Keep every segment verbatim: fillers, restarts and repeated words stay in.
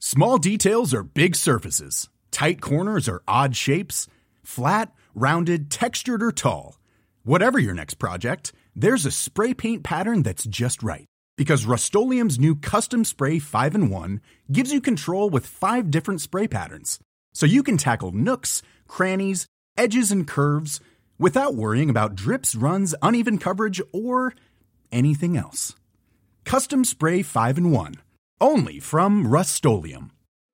Small details are big surfaces. Tight corners are odd shapes. Flat, rounded, textured, or tall. Whatever your next project, there's a spray paint pattern that's just right. Because Rust-Oleum's new Custom Spray five in one gives you control with five different spray patterns. So you can tackle nooks, crannies, edges, and curves without worrying about drips, runs, uneven coverage, or anything else. Custom Spray five in one. Only from Rust-Oleum.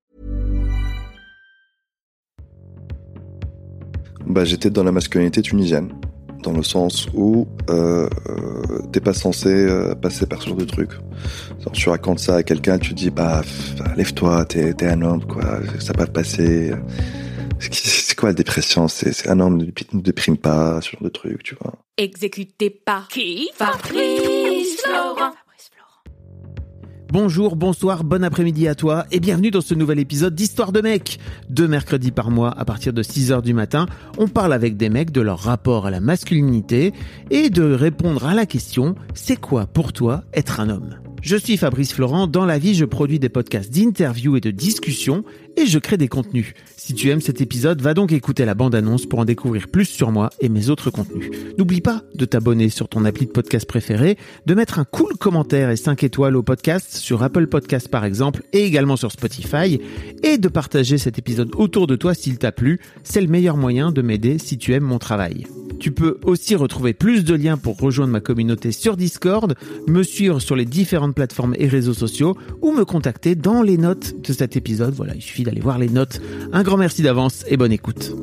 Bah, j'étais dans la masculinité tunisienne, dans le sens où euh, euh, t'es pas censé euh, passer par ce genre de trucs. Alors, tu racontes ça à quelqu'un, tu dis bah f- lève-toi, t'es, t'es un homme, quoi, ça va passer. C'est, c'est quoi la dépression? C'est, c'est un homme ne, ne déprime pas, ce genre de trucs, tu vois. Exécuté par qui? Fabrice Florent. Bonjour, bonsoir, bon après-midi à toi et bienvenue dans ce nouvel épisode d'Histoire de mecs. Deux mercredis par mois à partir de six heures du matin, on parle avec des mecs de leur rapport à la masculinité et de répondre à la question « C'est quoi pour toi être un homme ?» Je suis Fabrice Florent, dans la vie je produis des podcasts d'interviews et de discussions et je crée des contenus. Si tu aimes cet épisode, va donc écouter la bande-annonce pour en découvrir plus sur moi et mes autres contenus. N'oublie pas de t'abonner sur ton appli de podcast préféré, de mettre un cool commentaire et cinq étoiles au podcast sur Apple Podcasts par exemple et également sur Spotify et de partager cet épisode autour de toi s'il t'a plu. C'est le meilleur moyen de m'aider si tu aimes mon travail. Tu peux aussi retrouver plus de liens pour rejoindre ma communauté sur Discord, me suivre sur les différentes plateformes et réseaux sociaux ou me contacter dans les notes de cet épisode. Voilà, il suffit d'aller voir les notes. Un grand merci d'avance et bonne écoute.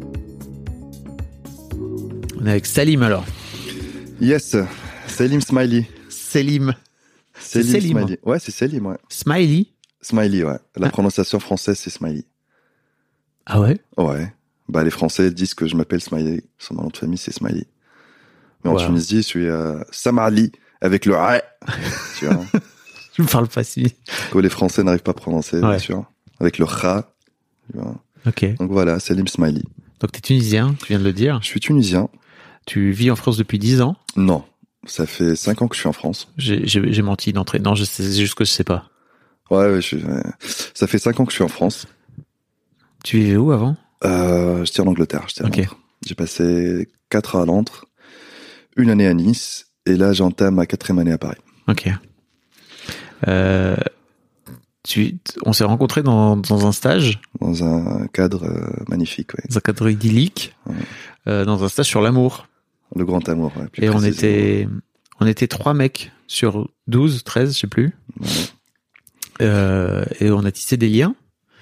On est avec Salim alors. Yes, Selim Smiley. Selim. Selim, C'est Selim. Smiley. Ouais, c'est Selim, ouais. Smiley. Smiley, ouais. La Ah. prononciation française, c'est Smiley. Ah ouais? Ouais. Bah, les Français disent que je m'appelle Smiley. Son nom de famille, c'est Smiley. Mais en Wow. Tunisie, je suis euh, Samali, avec le A. Tu vois. Je me parle pas si. Que les Français n'arrivent pas à prononcer, Ouais. bien sûr. Avec le Kha. Tu vois. Ok. Donc voilà, Selim Smiley. Donc t'es tunisien, tu viens de le dire. Je suis tunisien. Tu vis en France depuis dix ans. Non. Ça fait cinq ans que je suis en France. J'ai, j'ai, j'ai menti d'entrée. Non, je sais, c'est juste que je sais pas. Ouais, ouais, je suis, ouais. Ça fait cinq ans que je suis en France. Tu vivais où avant? Euh, j'étais en Angleterre. J'étais à Ok. Londres. J'ai passé quatre ans à Londres, une année à Nice, et là j'entame ma quatrième année à Paris. Ok. Euh, tu, on s'est rencontrés dans, dans un stage, Dans un cadre euh, magnifique, ouais. dans un cadre idyllique, Ouais. euh, dans un stage sur l'amour. Le grand amour, ouais, plus Et on précisément. était, on était trois mecs sur douze, treize, je sais plus. Ouais. Euh, et on a tissé des liens.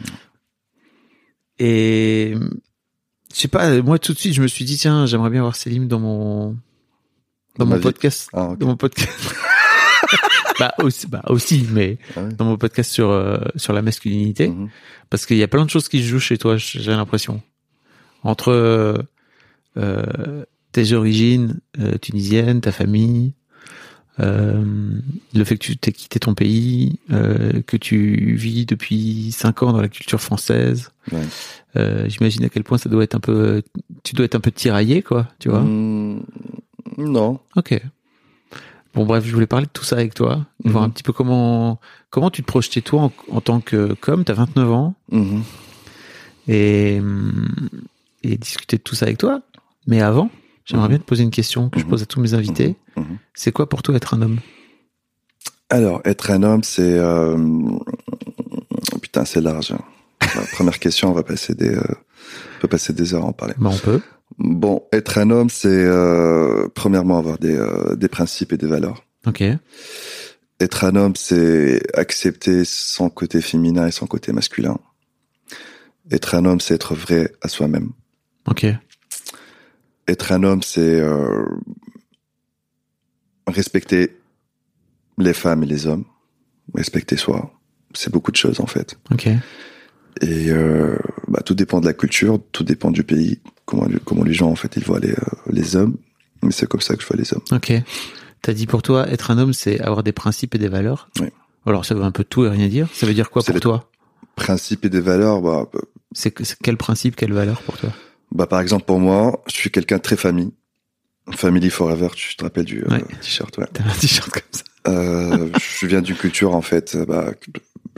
Et je sais pas, moi tout de suite je me suis dit tiens, j'aimerais bien avoir Selim dans mon dans, Dans ma mon vie. podcast, Ah, ok. dans mon podcast. bah aussi, bah aussi, mais Ah ouais. dans mon podcast sur euh, sur la masculinité, Mhm. parce qu'il y a plein de choses qui se jouent chez toi, j'ai l'impression, entre euh, euh, tes origines euh, tunisiennes, ta famille, euh, le fait que tu t'aies quitté ton pays, euh, que tu vis depuis cinq ans dans la culture française. Ouais. Euh, j'imagine à quel point ça doit être un peu, tu dois être un peu tiraillé, quoi, tu vois. Mmh, non. Ok. Bon, bref, je voulais parler de tout ça avec toi, Mhm. voir un petit peu comment comment tu te projetais toi en, en tant que comme t'as vingt-neuf ans Mhm. et hum, et discuter de tout ça avec toi. Mais avant, j'aimerais Mhm. bien te poser une question que je Mhm. pose à tous mes invités. Mhm. Mhm. C'est quoi pour toi être un homme? Alors, être un homme, c'est... Euh... Putain, c'est large. Hein. La première question, on va passer des, euh... on peut passer des heures à en parler. Bah, on peut. Bon, être un homme, c'est euh, premièrement avoir des, euh, des principes et des valeurs. Ok. Être un homme, c'est accepter son côté féminin et son côté masculin. Être un homme, c'est être vrai à soi-même. Ok. Être un homme, c'est euh, respecter les femmes et les hommes. Respecter soi. C'est beaucoup de choses, en fait. Ok. Et euh, bah, tout dépend de la culture, tout dépend du pays, comment, comment les gens, en fait, ils voient les, euh, les hommes. Mais c'est comme ça que je vois les hommes. Ok. T'as dit pour toi, être un homme, c'est avoir des principes et des valeurs. Oui. Alors, ça veut un peu tout et rien dire. Ça veut dire quoi C'est pour les- toi? Principes et des valeurs, bah, C'est, c'est quel principe, quelle valeur pour toi? bah, par exemple, pour moi, je suis quelqu'un de très famille. Family Forever, tu te rappelles du euh, Ouais. t-shirt, ouais. T'as un t-shirt comme ça. Euh, je viens d'une culture, en fait, bah,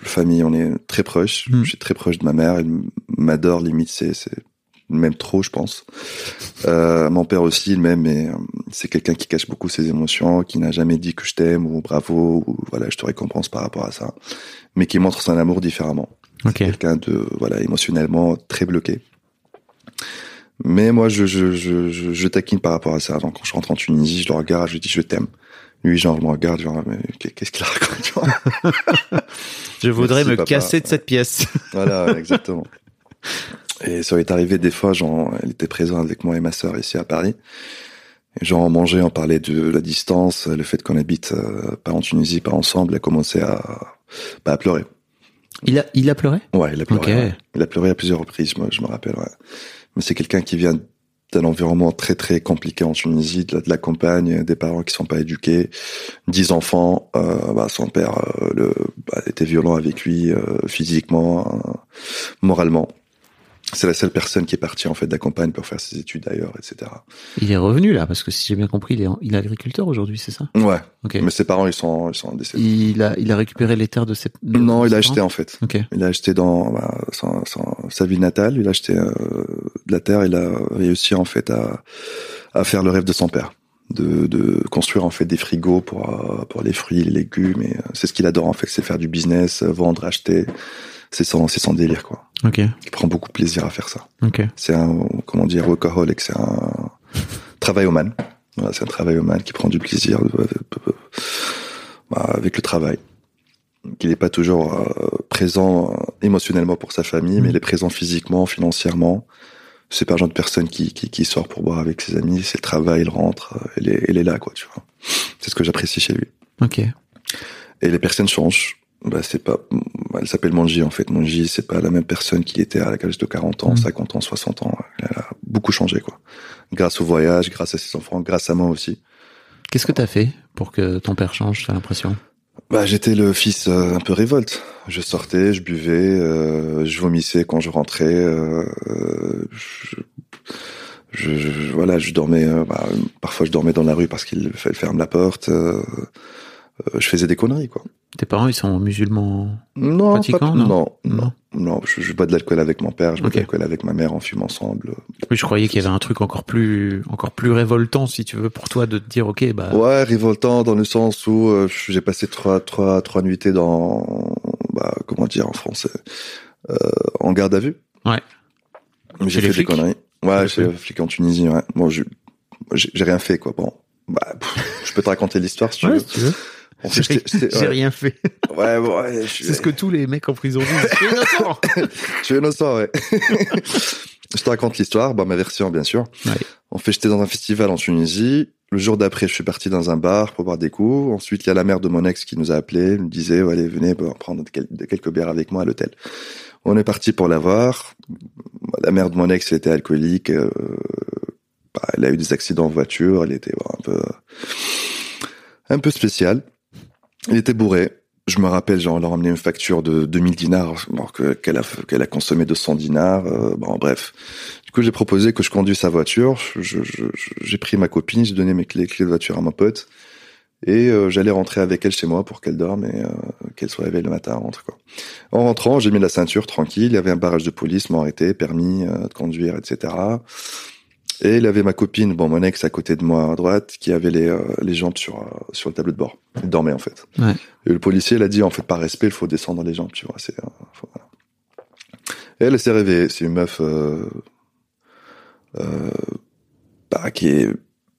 famille, on est très proches. Mm. Je suis très proche de ma mère. Elle m'adore, limite, c'est, c'est même trop, je pense. Euh, mon père aussi, il m'aime, mais c'est quelqu'un qui cache beaucoup ses émotions, qui n'a jamais dit que je t'aime ou bravo ou voilà, je te récompense par rapport à ça, mais qui montre son amour différemment. Okay. C'est quelqu'un de voilà, émotionnellement très bloqué. Mais moi, je, je, je, je, je taquine par rapport à ça. Donc, quand je rentre en Tunisie, je le regarde, je lui dis je t'aime. Lui, genre, je me regarde, genre, mais qu'est-ce qu'il raconte, tu vois? Je voudrais Merci, me papa. casser de cette pièce. Voilà, exactement. Et ça est arrivé des fois, genre, elle était présente avec moi et ma sœur ici à Paris. Et genre, on mangeait, on parlait de la distance, le fait qu'on habite euh, pas en Tunisie, pas ensemble, elle a commencé à, bah, à pleurer. Il a, il a pleuré? Ouais, il a pleuré. Okay. Ouais. Il a pleuré à plusieurs reprises, moi, je me rappelle, ouais. Mais c'est quelqu'un qui vient d'un environnement très très compliqué en Tunisie, de la, de la campagne, des parents qui sont pas éduqués, dix enfants, euh, bah, son père euh, le, bah, était violent avec lui euh, physiquement, euh, moralement. C'est la seule personne qui est partie en fait de la campagne pour faire ses études ailleurs, et cetera. Il est revenu là, parce que si j'ai bien compris, il est, il est agriculteur aujourd'hui, c'est ça? Ouais. Okay. Mais ses parents ils sont ils sont décédés. Il a il a récupéré les terres de ses de, non, de il ses a acheté parents? en fait. Okay. Il a acheté dans bah, son, son, sa ville natale. Il a acheté euh, de la terre. Il a réussi en fait à à faire le rêve de son père, de de construire en fait des frigos pour euh, pour les fruits, les légumes. Et euh, c'est ce qu'il adore en fait, c'est faire du business, vendre, acheter. C'est son c'est son délire quoi. Ok. Il prend beaucoup de plaisir à faire ça. Ok. C'est un comment dire workaholic, c'est un travailloman. Voilà, c'est un travailloman qui prend du plaisir bah, avec le travail. Qu'il n'est pas toujours euh, présent euh, émotionnellement pour sa famille, mmh. mais il est présent physiquement, financièrement. C'est pas le genre de personne qui, qui, qui sort pour boire avec ses amis. C'est le travail, il rentre, euh, elle est, elle est là, quoi, tu vois. C'est ce que j'apprécie chez lui. Ok. Et les personnes changent. Bah, c'est pas, elle s'appelle Manji, en fait. Manji, c'est pas la même personne qu'il était à l'âge de quarante ans, mmh. cinquante ans, soixante ans. Elle a beaucoup changé, quoi. Grâce au voyage, grâce à ses enfants, grâce à moi aussi. Qu'est-ce que t'as fait pour que ton père change, t'as l'impression? Bah, j'étais le fils euh, un peu révolte. Je sortais, je buvais, euh, je vomissais quand je rentrais. Euh, je, je, je, voilà, je dormais. Euh, bah, parfois, je dormais dans la rue parce qu'il ferme la porte. Euh, euh, je faisais des conneries, quoi. Tes parents, ils sont musulmans non, pratiquants, pas, non, non, non, non. Je, je bois de l'alcool avec mon père, je bois okay. de l'alcool avec ma mère, on fume ensemble. Oui, je croyais qu'il y avait un truc encore plus, encore plus révoltant, si tu veux, pour toi, de te dire, ok, bah. Ouais, révoltant dans le sens où euh, j'ai passé trois, trois, trois nuitées dans, bah, comment dire en français, euh, en garde à vue. Ouais. J'ai fait des conneries. Ouais, j'ai flic en Tunisie. Ouais. Bon, j'ai, j'ai rien fait, quoi. Bon, bah, pff, je peux te raconter l'histoire si tu ouais, veux. Si tu veux. En fait, j'ai j'étais, j'ai ouais. rien fait. Ouais, bon, ouais. Je... C'est ce que tous les mecs en prison disent. Je suis innocent. Je suis innocent, ouais. Je te raconte l'histoire, bah, ma version, bien sûr. Ouais. En fait, j'étais dans un festival en Tunisie. Le jour d'après, je suis parti dans un bar pour boire des coups. Ensuite, il y a la mère de mon ex qui nous a appelés. Elle nous disait, allez, venez bah, prendre quelques bières avec moi à l'hôtel. On est parti pour la voir. La mère de mon ex, elle était alcoolique. Euh, bah, elle a eu des accidents en voiture. Elle était bah, un peu, un peu spéciale. Elle était bourrée. Je me rappelle, genre, elle a ramené une facture de deux mille dinars, alors que, qu'elle a, qu'elle a consommé deux cents dinars. Euh, bon, bref. Du coup, j'ai proposé que je conduise sa voiture. Je, je, je, j'ai pris ma copine, j'ai donné mes clés, clés de voiture à mon pote. Et euh, j'allais rentrer avec elle chez moi pour qu'elle dorme et euh, qu'elle soit réveillée le matin, rentre, quoi. En rentrant, j'ai mis la ceinture, tranquille. Il y avait un barrage de police, m'ont arrêté, permis euh, de conduire, et cetera. Et il y avait ma copine, bon, mon ex à côté de moi à droite, qui avait les, euh, les jambes sur, euh, sur le tableau de bord. Il dormait, en fait. Ouais. Et le policier, il a dit, en fait, par respect, il faut descendre les jambes, tu vois. C'est, euh, faut, voilà. Et elle s'est réveillée. C'est une meuf, euh, euh, bah, qui est,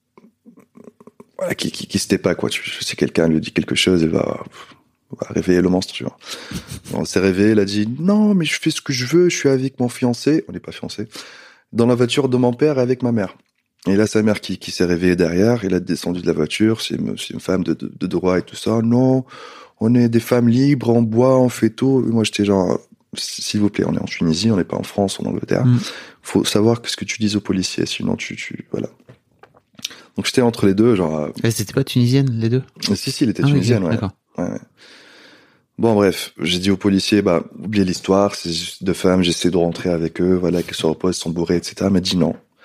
voilà, qui, qui, qui se tait pas, quoi. Si quelqu'un lui dit quelque chose, elle va, va réveiller le monstre, tu vois. On s'est réveillé, elle a dit, non, mais je fais ce que je veux, je suis avec mon fiancé. On n'est pas fiancé. Dans la voiture de mon père avec ma mère. Et là, sa mère qui, qui s'est réveillée derrière, elle a descendu de la voiture, c'est une, c'est une femme de, de, de droit et tout ça. Non, on est des femmes libres, on boit, on fait tout. Et moi, j'étais genre, s'il vous plaît, on est en Tunisie, on n'est pas en France, en Angleterre. Mm. Faut savoir ce que tu dis aux policiers, sinon tu, tu, voilà. Donc j'étais entre les deux, genre. Elle c'était pas tunisienne, les deux? Si, si, elle était ah, tunisienne, oui, ouais. D'accord. ouais. ouais. Bon, bref, j'ai dit aux policiers, bah, oubliez l'histoire, c'est juste deux femmes, j'essaie de rentrer avec eux, voilà, qu'elles se reposent, sont bourrées, et cetera. Elle m'a dit non.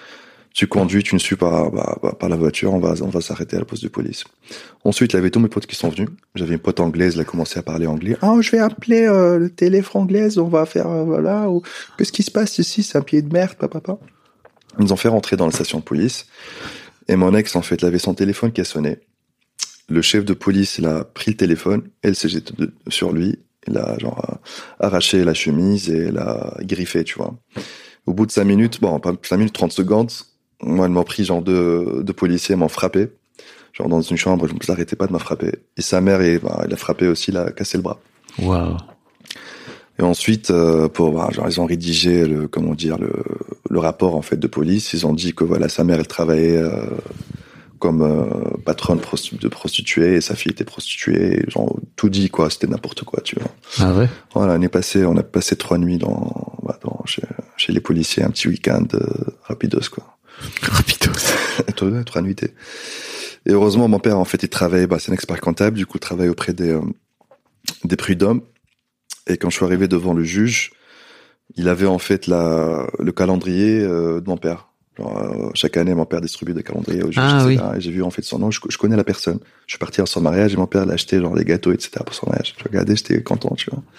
Tu conduis, tu ne suis pas bah, bah, par la voiture, on va on va s'arrêter à la poste de police. Ensuite, il y avait tous mes potes qui sont venus. J'avais une pote anglaise, elle a commencé à parler anglais. Ah, oh, je vais appeler euh, le télé anglaise, on va faire euh, voilà. Ou... Qu'est-ce qui se passe ici? C'est un pied de merde, papa, papa. Ils nous ont fait rentrer dans la station de police. Et mon ex, en fait, il avait son téléphone qui a sonné. Le chef de police, il a pris le téléphone, elle s'est jetée de, sur lui, il a genre arraché la chemise et il a griffé, tu vois. Au bout de cinq minutes, bon, pas cinq minutes, trente secondes. Moi, ils m'ont pris, genre, deux, deux policiers m'ont frappé. Genre, dans une chambre, je ne s'arrêtais pas de me frapper. Et sa mère, il, bah, il a frappé aussi, il a cassé le bras. Waouh. Et ensuite, euh, pour, bah, genre, ils ont rédigé le, comment dire, le, le rapport, en fait, de police. Ils ont dit que, voilà, sa mère, elle travaillait, euh, comme, euh, patronne prostitu- de prostituée et sa fille était prostituée. Et genre, tout dit, quoi. C'était n'importe quoi, tu vois. Ah ouais? Voilà, on est passé, on a passé trois nuits dans, bah, dans, chez, chez les policiers, un petit week-end, euh, rapidos, quoi. Rapidos. trois, trois nuitées. Et heureusement, mon père, en fait, il travaille, bah, c'est un expert comptable, du coup, il travaille auprès des, euh, des prud'hommes. Et quand je suis arrivé devant le juge, il avait, en fait, la, le calendrier, euh, de mon père. Genre, euh, chaque année, mon père distribue des calendriers au juge, ah, et cetera. Oui. Et j'ai vu, en fait, son nom, je, je connais la personne. Je suis parti à son mariage et mon père l'a acheté, genre, les gâteaux, et cetera pour son mariage. Je regardais, j'étais content, tu vois.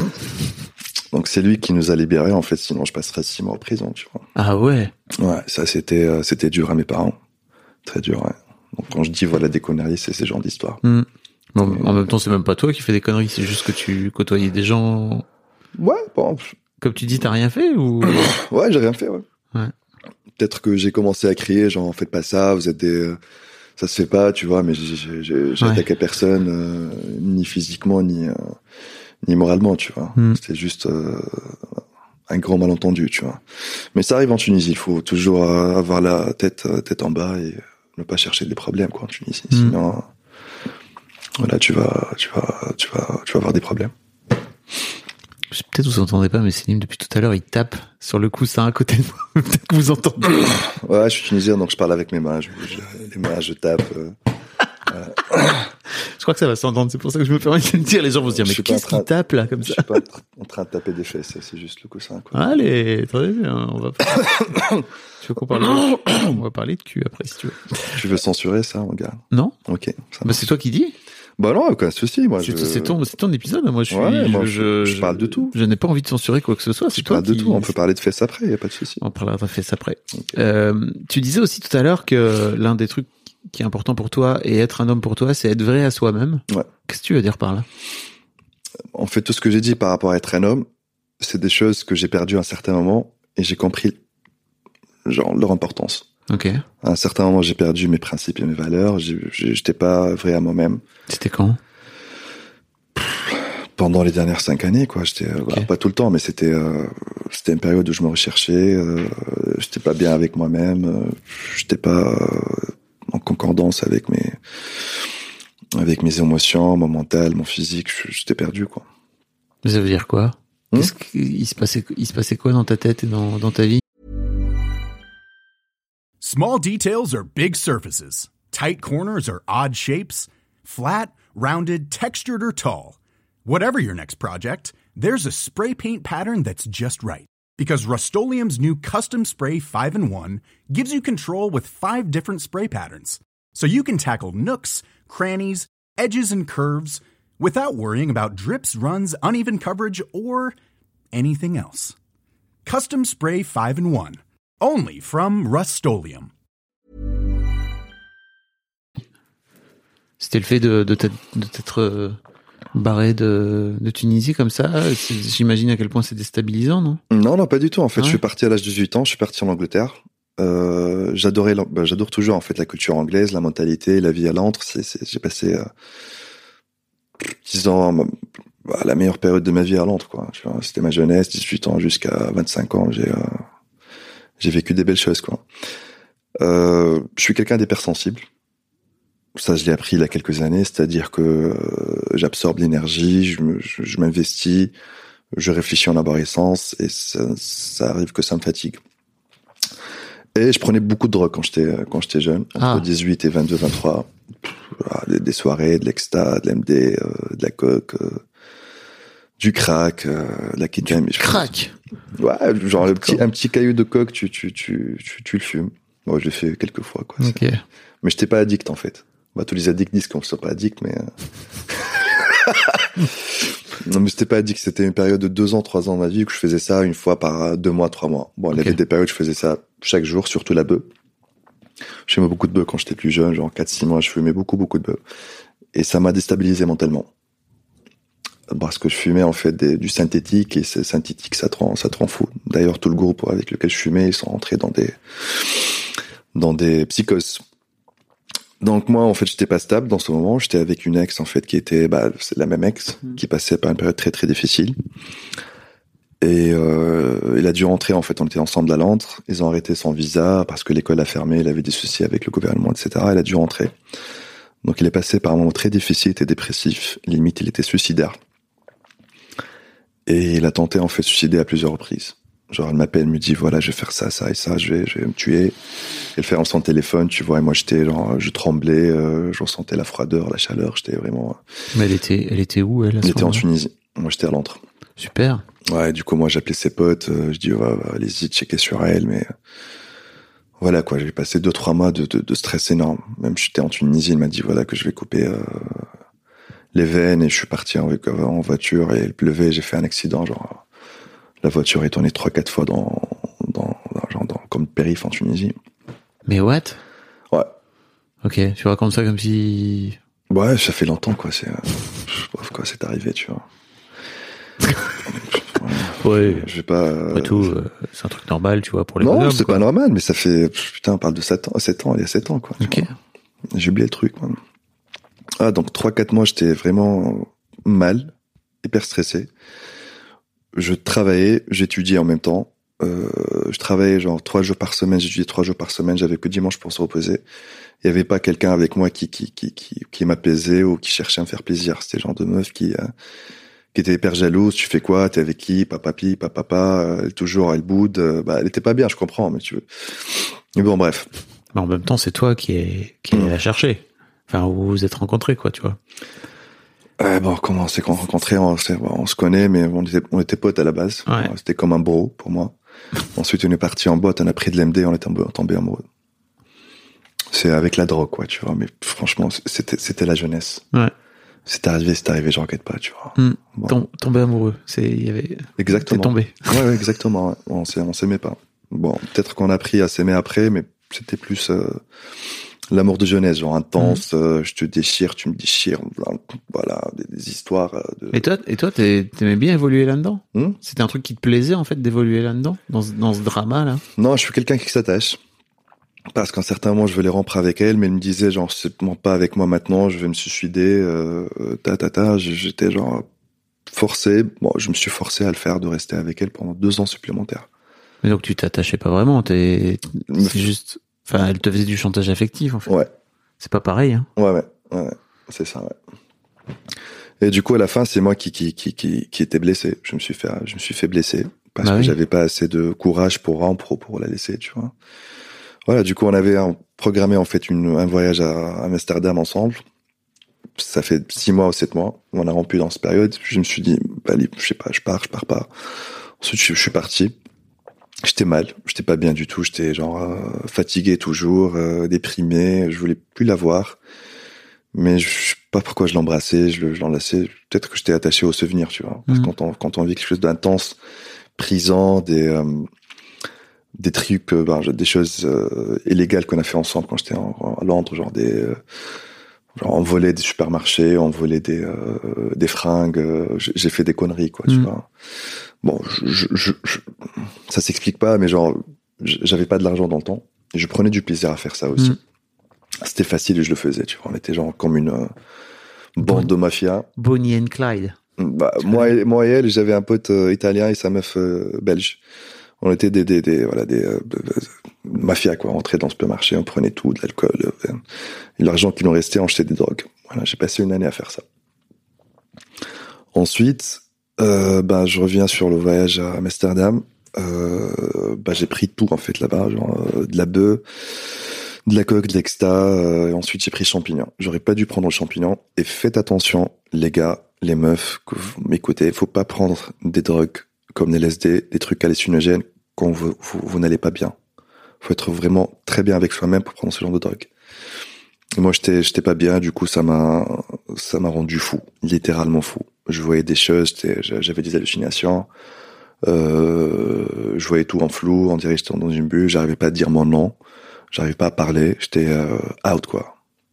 Donc, c'est lui qui nous a libérés, en fait, sinon je passerais six mois en prison, tu vois. Ah ouais? Ouais, ça, c'était, euh, c'était dur à mes parents. Très dur, ouais. Donc, quand je dis, voilà, des conneries, c'est ce genre d'histoire. Mmh. Bon, en même temps, c'est même pas toi qui fais des conneries, c'est juste que tu côtoyais des gens. Ouais, bon. Comme tu dis, t'as rien fait ou? Ouais, j'ai rien fait, ouais. Ouais. Peut-être que j'ai commencé à crier, genre, faites pas ça, vous êtes des, ça se fait pas, tu vois, mais j'ai, j'ai, j'ai, j'ai ouais. attaqué personne, euh, ni physiquement, ni, euh, ni moralement, tu vois. Mm. C'était juste, euh, un grand malentendu, tu vois. Mais ça arrive en Tunisie, il faut toujours avoir la tête, tête en bas et ne pas chercher des problèmes, quoi, en Tunisie. Mm. Sinon, voilà, tu vas, tu vas, tu vas, tu vas avoir des problèmes. Peut-être vous entendez pas, mais Selim, depuis tout à l'heure, il tape sur le coussin à côté de moi. Peut-être que vous entendez. Ouais, je suis tunisien, donc je parle avec mes mains. Je bouge les mains, je tape. Euh, voilà. Je crois que ça va s'entendre. C'est pour ça que je me permets de le dire. Les gens vont se dire, mais qu'est-ce qu'il tape là, comme je ça? Je suis pas en train de taper des fesses, c'est juste le coussin, quoi. Allez, très bien. On va parler. Tu veux qu'on parle de... On va parler de cul après, si tu veux. Tu veux censurer ça, mon gars? Non. Ok. Bah, c'est toi qui dis. Bah non, aucun souci. Moi, c'est, je... c'est ton, c'est ton épisode. Moi, je suis, ouais, moi, je, je, je, je parle de tout. Je, je n'ai pas envie de censurer quoi que ce soit. C'est je toi parle qui... de tout. On peut parler de fesses après. Y a pas de souci. On parlera de fesses après. Okay. Euh, tu disais aussi tout à l'heure que l'un des trucs qui est important pour toi et être un homme pour toi, c'est être vrai à soi-même. Ouais. Qu'est-ce que tu veux dire par là? En fait, tout ce que j'ai dit par rapport à être un homme, c'est des choses que j'ai perdues à un certain moment et j'ai compris, genre, leur importance. Ok. À un certain moment, j'ai perdu mes principes et mes valeurs. J'ai, j'étais pas vrai à moi-même. C'était quand? Pendant les dernières cinq années, quoi. J'étais, okay. bah, pas tout le temps, mais c'était, euh, c'était une période où je me recherchais. Euh, j'étais pas bien avec moi-même. Euh, j'étais pas euh, en concordance avec mes, avec mes émotions, mon mental, mon physique. J'étais perdu, quoi. Ça veut dire quoi? Hmm? Qu'est-ce qu'il se passait, il se passait quoi dans ta tête et dans, dans ta vie? Small details are big surfaces. Tight corners are odd shapes. Flat, rounded, textured, or tall. Whatever your next project, there's a spray paint pattern that's just right. Because Rust-Oleum's new Custom Spray five in one gives you control with five different spray patterns. So you can tackle nooks, crannies, edges, and curves without worrying about drips, runs, uneven coverage, or anything else. Custom Spray five in one. Only from Rust-Oleum. C'était le fait de, de, t'être, de t'être euh, barré de, de Tunisie comme ça. C'est, j'imagine à quel point c'est déstabilisant, non? Non, non, pas du tout. En fait, ouais. je suis parti à l'âge de dix-huit ans. Je suis parti en Angleterre. Euh, j'adorais, bah, j'adore toujours en fait la culture anglaise, la mentalité, la vie à Londres. C'est, c'est, j'ai passé euh, dix ans, bah, la meilleure période de ma vie à Londres, quoi. Tu vois, c'était ma jeunesse, dix-huit ans jusqu'à vingt-cinq ans. J'ai, euh, j'ai vécu des belles choses, quoi. Euh, je suis quelqu'un d'hypersensible. Ça, je l'ai appris il y a quelques années, c'est-à-dire que euh, j'absorbe l'énergie, je, me, je, je m'investis, je réfléchis en arborescence, et ça, ça arrive que ça me fatigue. Et je prenais beaucoup de drogue quand j'étais quand j'étais jeune, entre ah. dix-huit et vingt-deux, vingt-trois. Des, des soirées, de l'exta, de l'M D, euh, de la coke, euh, du crack, euh, de la kétamine. Du crack. Ouais, genre le petit, un petit caillou de coke, tu tu tu tu, tu le fumes. Moi, je l'ai fait quelques fois, quoi. Ok. C'est... Mais j'étais pas addict, en fait. Bah, tous les addicts disent qu'on ne soit pas addict, mais... Non, mais c'était pas addict. C'était une période de deux ans, trois ans de ma vie que je faisais ça une fois par deux mois, trois mois. Bon, il y okay. avait des périodes où je faisais ça chaque jour, surtout la bœuf. Je fumais beaucoup de bœuf quand j'étais plus jeune, genre quatre six mois, je fumais beaucoup, beaucoup de bœuf. Et ça m'a déstabilisé mentalement. Parce que je fumais, en fait, des, du synthétique, et c'est synthétique, ça te rend, ça te rend fou. D'ailleurs, tout le groupe avec lequel je fumais, ils sont rentrés dans des, dans des psychoses. Donc moi, en fait, j'étais pas stable dans ce moment. J'étais avec une ex, en fait, qui était, bah, c'est la même ex, mmh. qui passait par une période très très difficile. Et euh, il a dû rentrer, en fait, on était ensemble à Londres. Ils ont arrêté son visa parce que l'école a fermé, il avait des soucis avec le gouvernement, et cetera. Il a dû rentrer. Donc il est passé par un moment très difficile, il était dépressif, limite il était suicidaire. Et il a tenté, en fait, de se suicider à plusieurs reprises. Genre, elle m'appelle, elle me dit, voilà, je vais faire ça, ça et ça, je vais, je vais me tuer. Elle fait son téléphone, tu vois, et moi, j'étais, genre, je tremblais, euh, je ressentais la froideur, la chaleur, j'étais vraiment... Mais elle était, elle était où, elle, à ce Elle était en Tunisie. Moi, j'étais à Londres. Super. Ouais, du coup, moi, j'appelais ses potes, euh, je dis, ouais, ouais, allez-y, checker sur elle, mais... Voilà, quoi, j'ai passé deux, trois mois de, de, de stress énorme. Même j'étais en Tunisie, il m'a dit, voilà, que je vais couper, euh, les veines, et je suis parti en, en voiture, et il pleuvait, j'ai fait un accident, genre... La voiture est tournée trois, quatre fois dans, dans, dans, genre dans, comme périph' en Tunisie. Mais what? Ouais. Ok, tu racontes ça comme si... Ouais, ça fait longtemps, quoi, c'est, bref, quoi, c'est arrivé, tu vois. Ouais. ouais. Je vais pas, Après tout, euh, c'est un truc normal, tu vois, pour les Non, bonhommes, c'est quoi. Pas normal, mais ça fait, putain, on parle de sept ans, sept ans, il y a sept ans, quoi. Ok. Vois. J'ai oublié le truc, man. Ah, donc trois, quatre mois, j'étais vraiment mal, hyper stressé. Je travaillais, j'étudiais en même temps. Euh, je travaillais genre trois jours par semaine, j'étudiais trois jours par semaine. J'avais que dimanche pour se reposer. Il y avait pas quelqu'un avec moi qui qui qui qui, qui m'apaisait ou qui cherchait à me faire plaisir. C'était le genre de meuf qui euh, qui était hyper jalouse. Tu fais quoi? T'es avec qui? Papa, papi, papa, papa. Elle, toujours, elle boude. Euh, bah, elle était pas bien, je comprends, mais tu veux. Mais bon, bref. Mais en même temps, c'est toi qui est qui est mmh. la chercher. Enfin, vous vous êtes rencontrés, quoi, tu vois. Euh, bon, comment on s'est rencontrés, on, on se connaît, mais on était, on était potes à la base. Ouais. C'était comme un bro pour moi. Ensuite, on est parti en boîte, on a pris de l'M D, on est tombé amoureux. C'est avec la drogue, quoi, tu vois. Mais franchement, c'était, c'était la jeunesse. Ouais. C'est arrivé, c'est arrivé, je regrette pas, tu vois. Mmh. Bon. Tom, tombé amoureux, c'est, il y avait. Exactement. T'es tombé. Ouais, ouais, exactement. Ouais. On s'est, on s'aimait pas. Bon, peut-être qu'on a appris à s'aimer après, mais c'était plus. Euh... L'amour de jeunesse, genre intense, mmh. euh, je te déchire, tu me déchires, voilà, des, des histoires. De... Et toi, et toi, t'aimais bien évoluer là-dedans? mmh C'était un truc qui te plaisait, en fait, d'évoluer là-dedans, dans ce, dans ce drama-là? Non, je suis quelqu'un qui s'attache. Parce qu'à un certain moment, je veux les rompre avec elle, mais elle me disait, genre, c'est pas avec moi maintenant, je vais me suicider, euh, ta, ta, ta, j'étais genre forcé, bon, je me suis forcé à le faire, de rester avec elle pendant deux ans supplémentaires. Mais donc tu t'attachais pas vraiment, t'es, c'est juste... Enfin, elle te faisait du chantage affectif, en fait. Ouais. C'est pas pareil, hein. Ouais, ouais, ouais, c'est ça, ouais. Et du coup, à la fin, c'est moi qui, qui, qui, qui, qui était blessé. Je me suis fait, je me suis fait blesser. Parce bah que oui. j'avais pas assez de courage pour rompre, pour la laisser, tu vois. Voilà, du coup, on avait programmé, en fait, une, un voyage à, à Amsterdam ensemble. Ça fait six mois ou sept mois. On a rompu dans cette période. Je me suis dit, bah, je sais pas, je pars, je pars pas. Ensuite, je, je suis parti. J'étais mal, j'étais pas bien du tout, j'étais genre euh, fatigué toujours, euh, déprimé, je voulais plus la voir. Mais je sais pas pourquoi je l'embrassais, je, je l'enlaçais. Peut-être que j'étais attaché au souvenir, tu vois. Parce mmh. que quand on, quand on vit quelque chose d'intense, prisant, des, euh, des trucs, euh, ben, des choses euh, illégales qu'on a fait ensemble quand j'étais en, à Londres, genre des... Euh, genre on volait des supermarchés, on volait des, euh, des fringues, euh, j'ai fait des conneries, quoi, mmh. tu vois. Bon, je, je, je, ça s'explique pas, mais genre, j'avais pas de l'argent dans le temps, et je prenais du plaisir à faire ça aussi. Mmh. C'était facile et je le faisais, tu vois. On était genre comme une euh, bande bon, de mafia. Bonnie and Clyde. Bah, moi, et, moi et elle, j'avais un pote euh, italien et sa meuf euh, belge. On était des, des, des voilà, des euh, mafias, quoi. On entrait dans le supermarché, on prenait tout, de l'alcool, euh, et l'argent qui nous restait, on achetait des drogues. Voilà, j'ai passé une année à faire ça. Ensuite, Euh, bah, je reviens sur le voyage à Amsterdam. Euh, bah, j'ai pris tout, en fait, là-bas. Genre, euh, de la bœuf, de la coque, de l'exta. Euh, et ensuite, j'ai pris champignon. J'aurais pas dû prendre le champignon. Et faites attention, les gars, les meufs, que vous m'écoutez. Faut pas prendre des drogues comme des L S D, des trucs hallucinogènes quand vous, vous, vous n'allez pas bien. faut être vraiment très bien avec soi-même pour prendre ce genre de drogue. Et moi, j'étais, j'étais pas bien. Du coup, ça m'a, ça m'a rendu fou, littéralement fou. Je voyais des choses, j'avais des hallucinations. Euh, je voyais tout en flou, on dirait que j'étais dans une bulle. J'arrivais pas à dire mon nom, j'arrivais pas à parler. J'étais euh, out, quoi.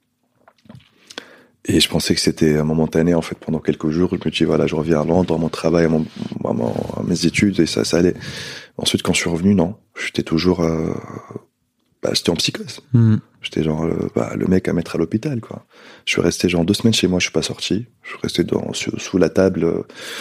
Et je pensais que c'était momentané, en fait, pendant quelques jours. Je me dis, voilà, je reviens à Londres, à mon travail, à, mon, à, mon, à mes études, et ça, ça allait. Ensuite, quand je suis revenu, non. J'étais toujours, euh, bah, j'étais en psychose. Mmh. J'étais genre, euh, bah, le mec à mettre à l'hôpital, quoi. Je suis resté genre deux semaines chez moi, je suis pas sorti. Je suis resté dans, sous, sous la table,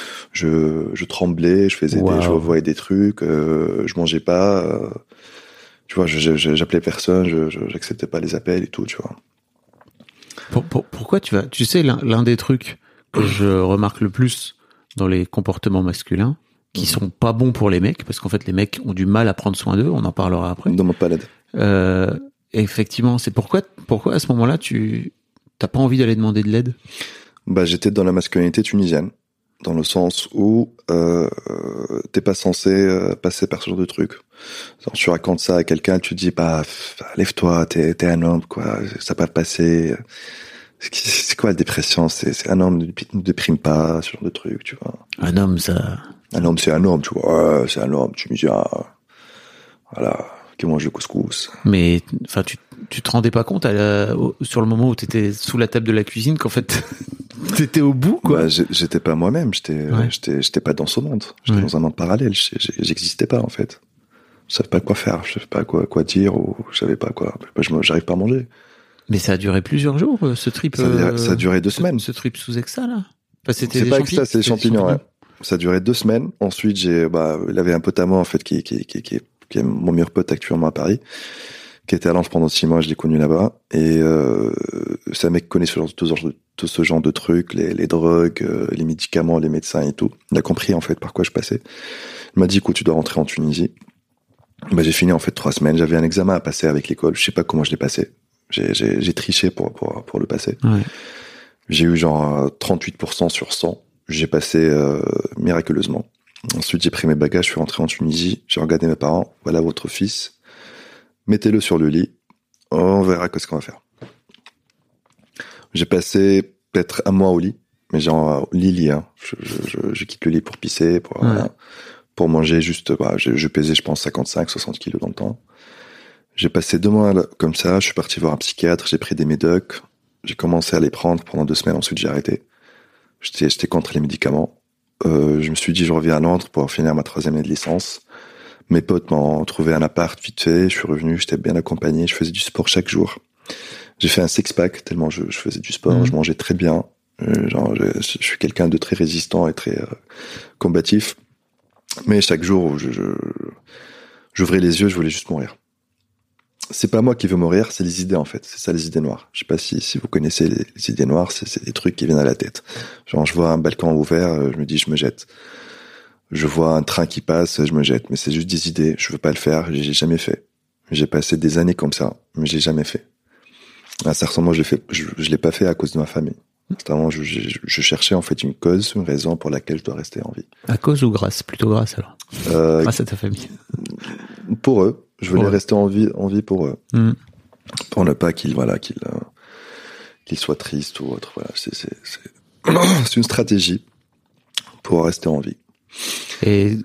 je, je tremblais, je faisais wow. des, je voyais des trucs, euh, je mangeais pas, euh, tu vois, je, je, j'appelais personne, je, je, j'acceptais pas les appels et tout, tu vois. Pour, pour, pourquoi tu vas, tu sais, l'un, l'un des trucs que je remarque le plus dans les comportements masculins, qui mmh. sont pas bons pour les mecs, parce qu'en fait les mecs ont du mal à prendre soin d'eux, on en parlera après. Ne demande pas l'aide. Euh, effectivement, c'est pourquoi, pourquoi à ce moment-là tu t'as pas envie d'aller demander de l'aide? Bah, j'étais dans la masculinité tunisienne, dans le sens où euh, t'es pas censé euh, passer par ce genre de truc. Alors, tu racontes ça à quelqu'un, tu te dis bah lève-toi, t'es t'es un homme, quoi, ça va pas passer. C'est quoi la dépression? C'est, c'est un homme ne déprime pas, ce genre de truc, tu vois. Un homme, ça. Un homme, c'est un homme, tu vois. Ouais, c'est un homme tunisien, voilà, qui mange le couscous. Mais enfin, tu tu te rendais pas compte à la, au, sur le moment où t'étais sous la table de la cuisine qu'en fait t'étais au bout, quoi. Bah, j'étais pas moi-même, j'étais ouais. j'étais j'étais pas dans ce monde, j'étais ouais. dans un monde parallèle, j'existais pas en fait. Je savais pas quoi faire, je savais pas quoi quoi dire, ou je savais pas quoi. J'arrive pas à manger. Mais ça a duré plusieurs jours, ce trip. Ça a duré, ça a duré deux ce, semanes. Ce trip sous Exa, là. Enfin, c'était c'est des pas champi- Exa, c'est les champignons, ouais. Ça a duré deux semaines. Ensuite, j'ai, bah, il avait un pote à moi, en fait, qui, qui, qui, qui, qui est mon meilleur pote actuellement à Paris, qui était à Lens pendant six mois, je l'ai connu là-bas. Et, euh, c'est un mec qui connaît ce genre, tout, ce genre de, tout ce genre de trucs, les, les drogues, euh, les médicaments, les médecins et tout. Il a compris, en fait, par quoi je passais. Il m'a dit, écoute, tu dois rentrer en Tunisie. Bah, j'ai fini, en fait, trois semaines. J'avais un examen à passer avec l'école. Je sais pas comment je l'ai passé. J'ai, j'ai, j'ai triché pour, pour, pour le passer. Ouais. J'ai eu genre trente-huit pour cent sur cent. J'ai passé euh, miraculeusement. Ensuite, j'ai pris mes bagages, je suis rentré en Tunisie. J'ai regardé mes parents. Voilà votre fils. Mettez-le sur le lit. On verra ce qu'on va faire. J'ai passé peut-être un mois au lit. Mais genre, lit-lit. Hein. Je, je, je, je quitte le lit pour pisser, pour, ouais. voilà, pour manger juste... Bah, je, je pesais, je pense, cinquante-cinq, soixante kilos dans le temps. J'ai passé deux mois comme ça, je suis parti voir un psychiatre, j'ai pris des médocs, j'ai commencé à les prendre pendant deux semaines, ensuite j'ai arrêté. J'étais, j'étais contre les médicaments. Euh, je me suis dit, je reviens à Londres pour finir ma troisième année de licence. Mes potes m'ont trouvé un appart vite fait, je suis revenu, j'étais bien accompagné, je faisais du sport chaque jour. J'ai fait un six-pack tellement je, je faisais du sport, mmh. je mangeais très bien. Euh, genre, je, je suis quelqu'un de très résistant et très euh, combatif. Mais chaque jour, je, je, j'ouvrais les yeux, je voulais juste mourir. C'est pas moi qui veux mourir, c'est les idées en fait. C'est ça les idées noires. Je sais pas si, si vous connaissez les, les idées noires, c'est, c'est des trucs qui viennent à la tête. Genre je vois un balcon ouvert, je me dis je me jette. Je vois un train qui passe, je me jette. Mais c'est juste des idées, je veux pas le faire, j'ai jamais fait. J'ai passé des années comme ça, mais j'ai jamais fait. À certains moments je l'ai fait, je, je l'ai pas fait à cause de ma famille. Vraiment, je, je, je cherchais en fait une cause, une raison pour laquelle je dois rester en vie. À cause ou grâce? Plutôt grâce alors. Euh, grâce à ta famille. Pour eux. Je voulais ouais. rester en vie, en vie pour eux. Mmh. Pour ne pas qu'ils, voilà, qu'ils, euh, qu'ils soient tristes ou autre. Voilà, c'est, c'est, c'est, c'est une stratégie pour rester en vie. Et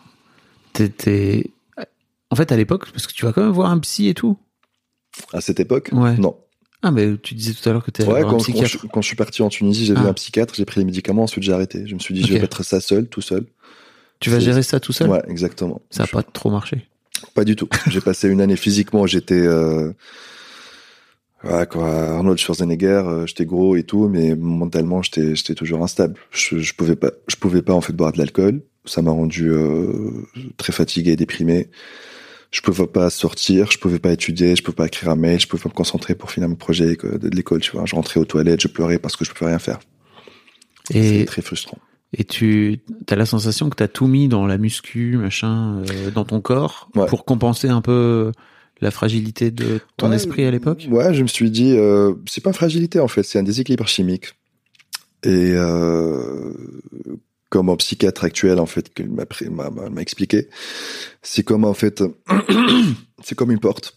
t'étais, en fait, à l'époque, parce que tu vas quand même voir un psy et tout. À cette époque? Ouais. Non. Ah, mais tu disais tout à l'heure que t'es allé ouais, voir quand, un psychiatre. Quand je, quand je suis parti en Tunisie, j'ai ah. vu un psychiatre, j'ai pris les médicaments, ensuite j'ai arrêté. Je me suis dit, okay. je vais mettre ça seul, tout seul. Tu vas c'est... gérer ça tout seul? Ouais, exactement. Ça a je... pas trop marché? Pas du tout. J'ai passé une année physiquement, j'étais, euh... ouais, quoi, Arnold Schwarzenegger, euh, j'étais gros et tout, mais mentalement, j'étais, j'étais toujours instable. Je, je pouvais pas, je pouvais pas, en fait, boire de l'alcool. Ça m'a rendu, euh, très fatigué, déprimé. Je pouvais pas sortir, je pouvais pas étudier, je pouvais pas écrire un mail, je pouvais pas me concentrer pour finir mon projet de, de l'école, tu vois. Je rentrais aux toilettes, je pleurais parce que je pouvais rien faire. Et... C'était très frustrant. Et tu as la sensation que tu as tout mis dans la muscu, machin, euh, dans ton corps, ouais. pour compenser un peu la fragilité de ton ouais, esprit à l'époque? Ouais, je me suis dit, euh, c'est pas une fragilité en fait, c'est un déséquilibre chimique. Et euh, comme un psychiatre actuel, en fait, qu'il m'a, pris, m'a, m'a expliqué. C'est comme, en fait, c'est comme une porte.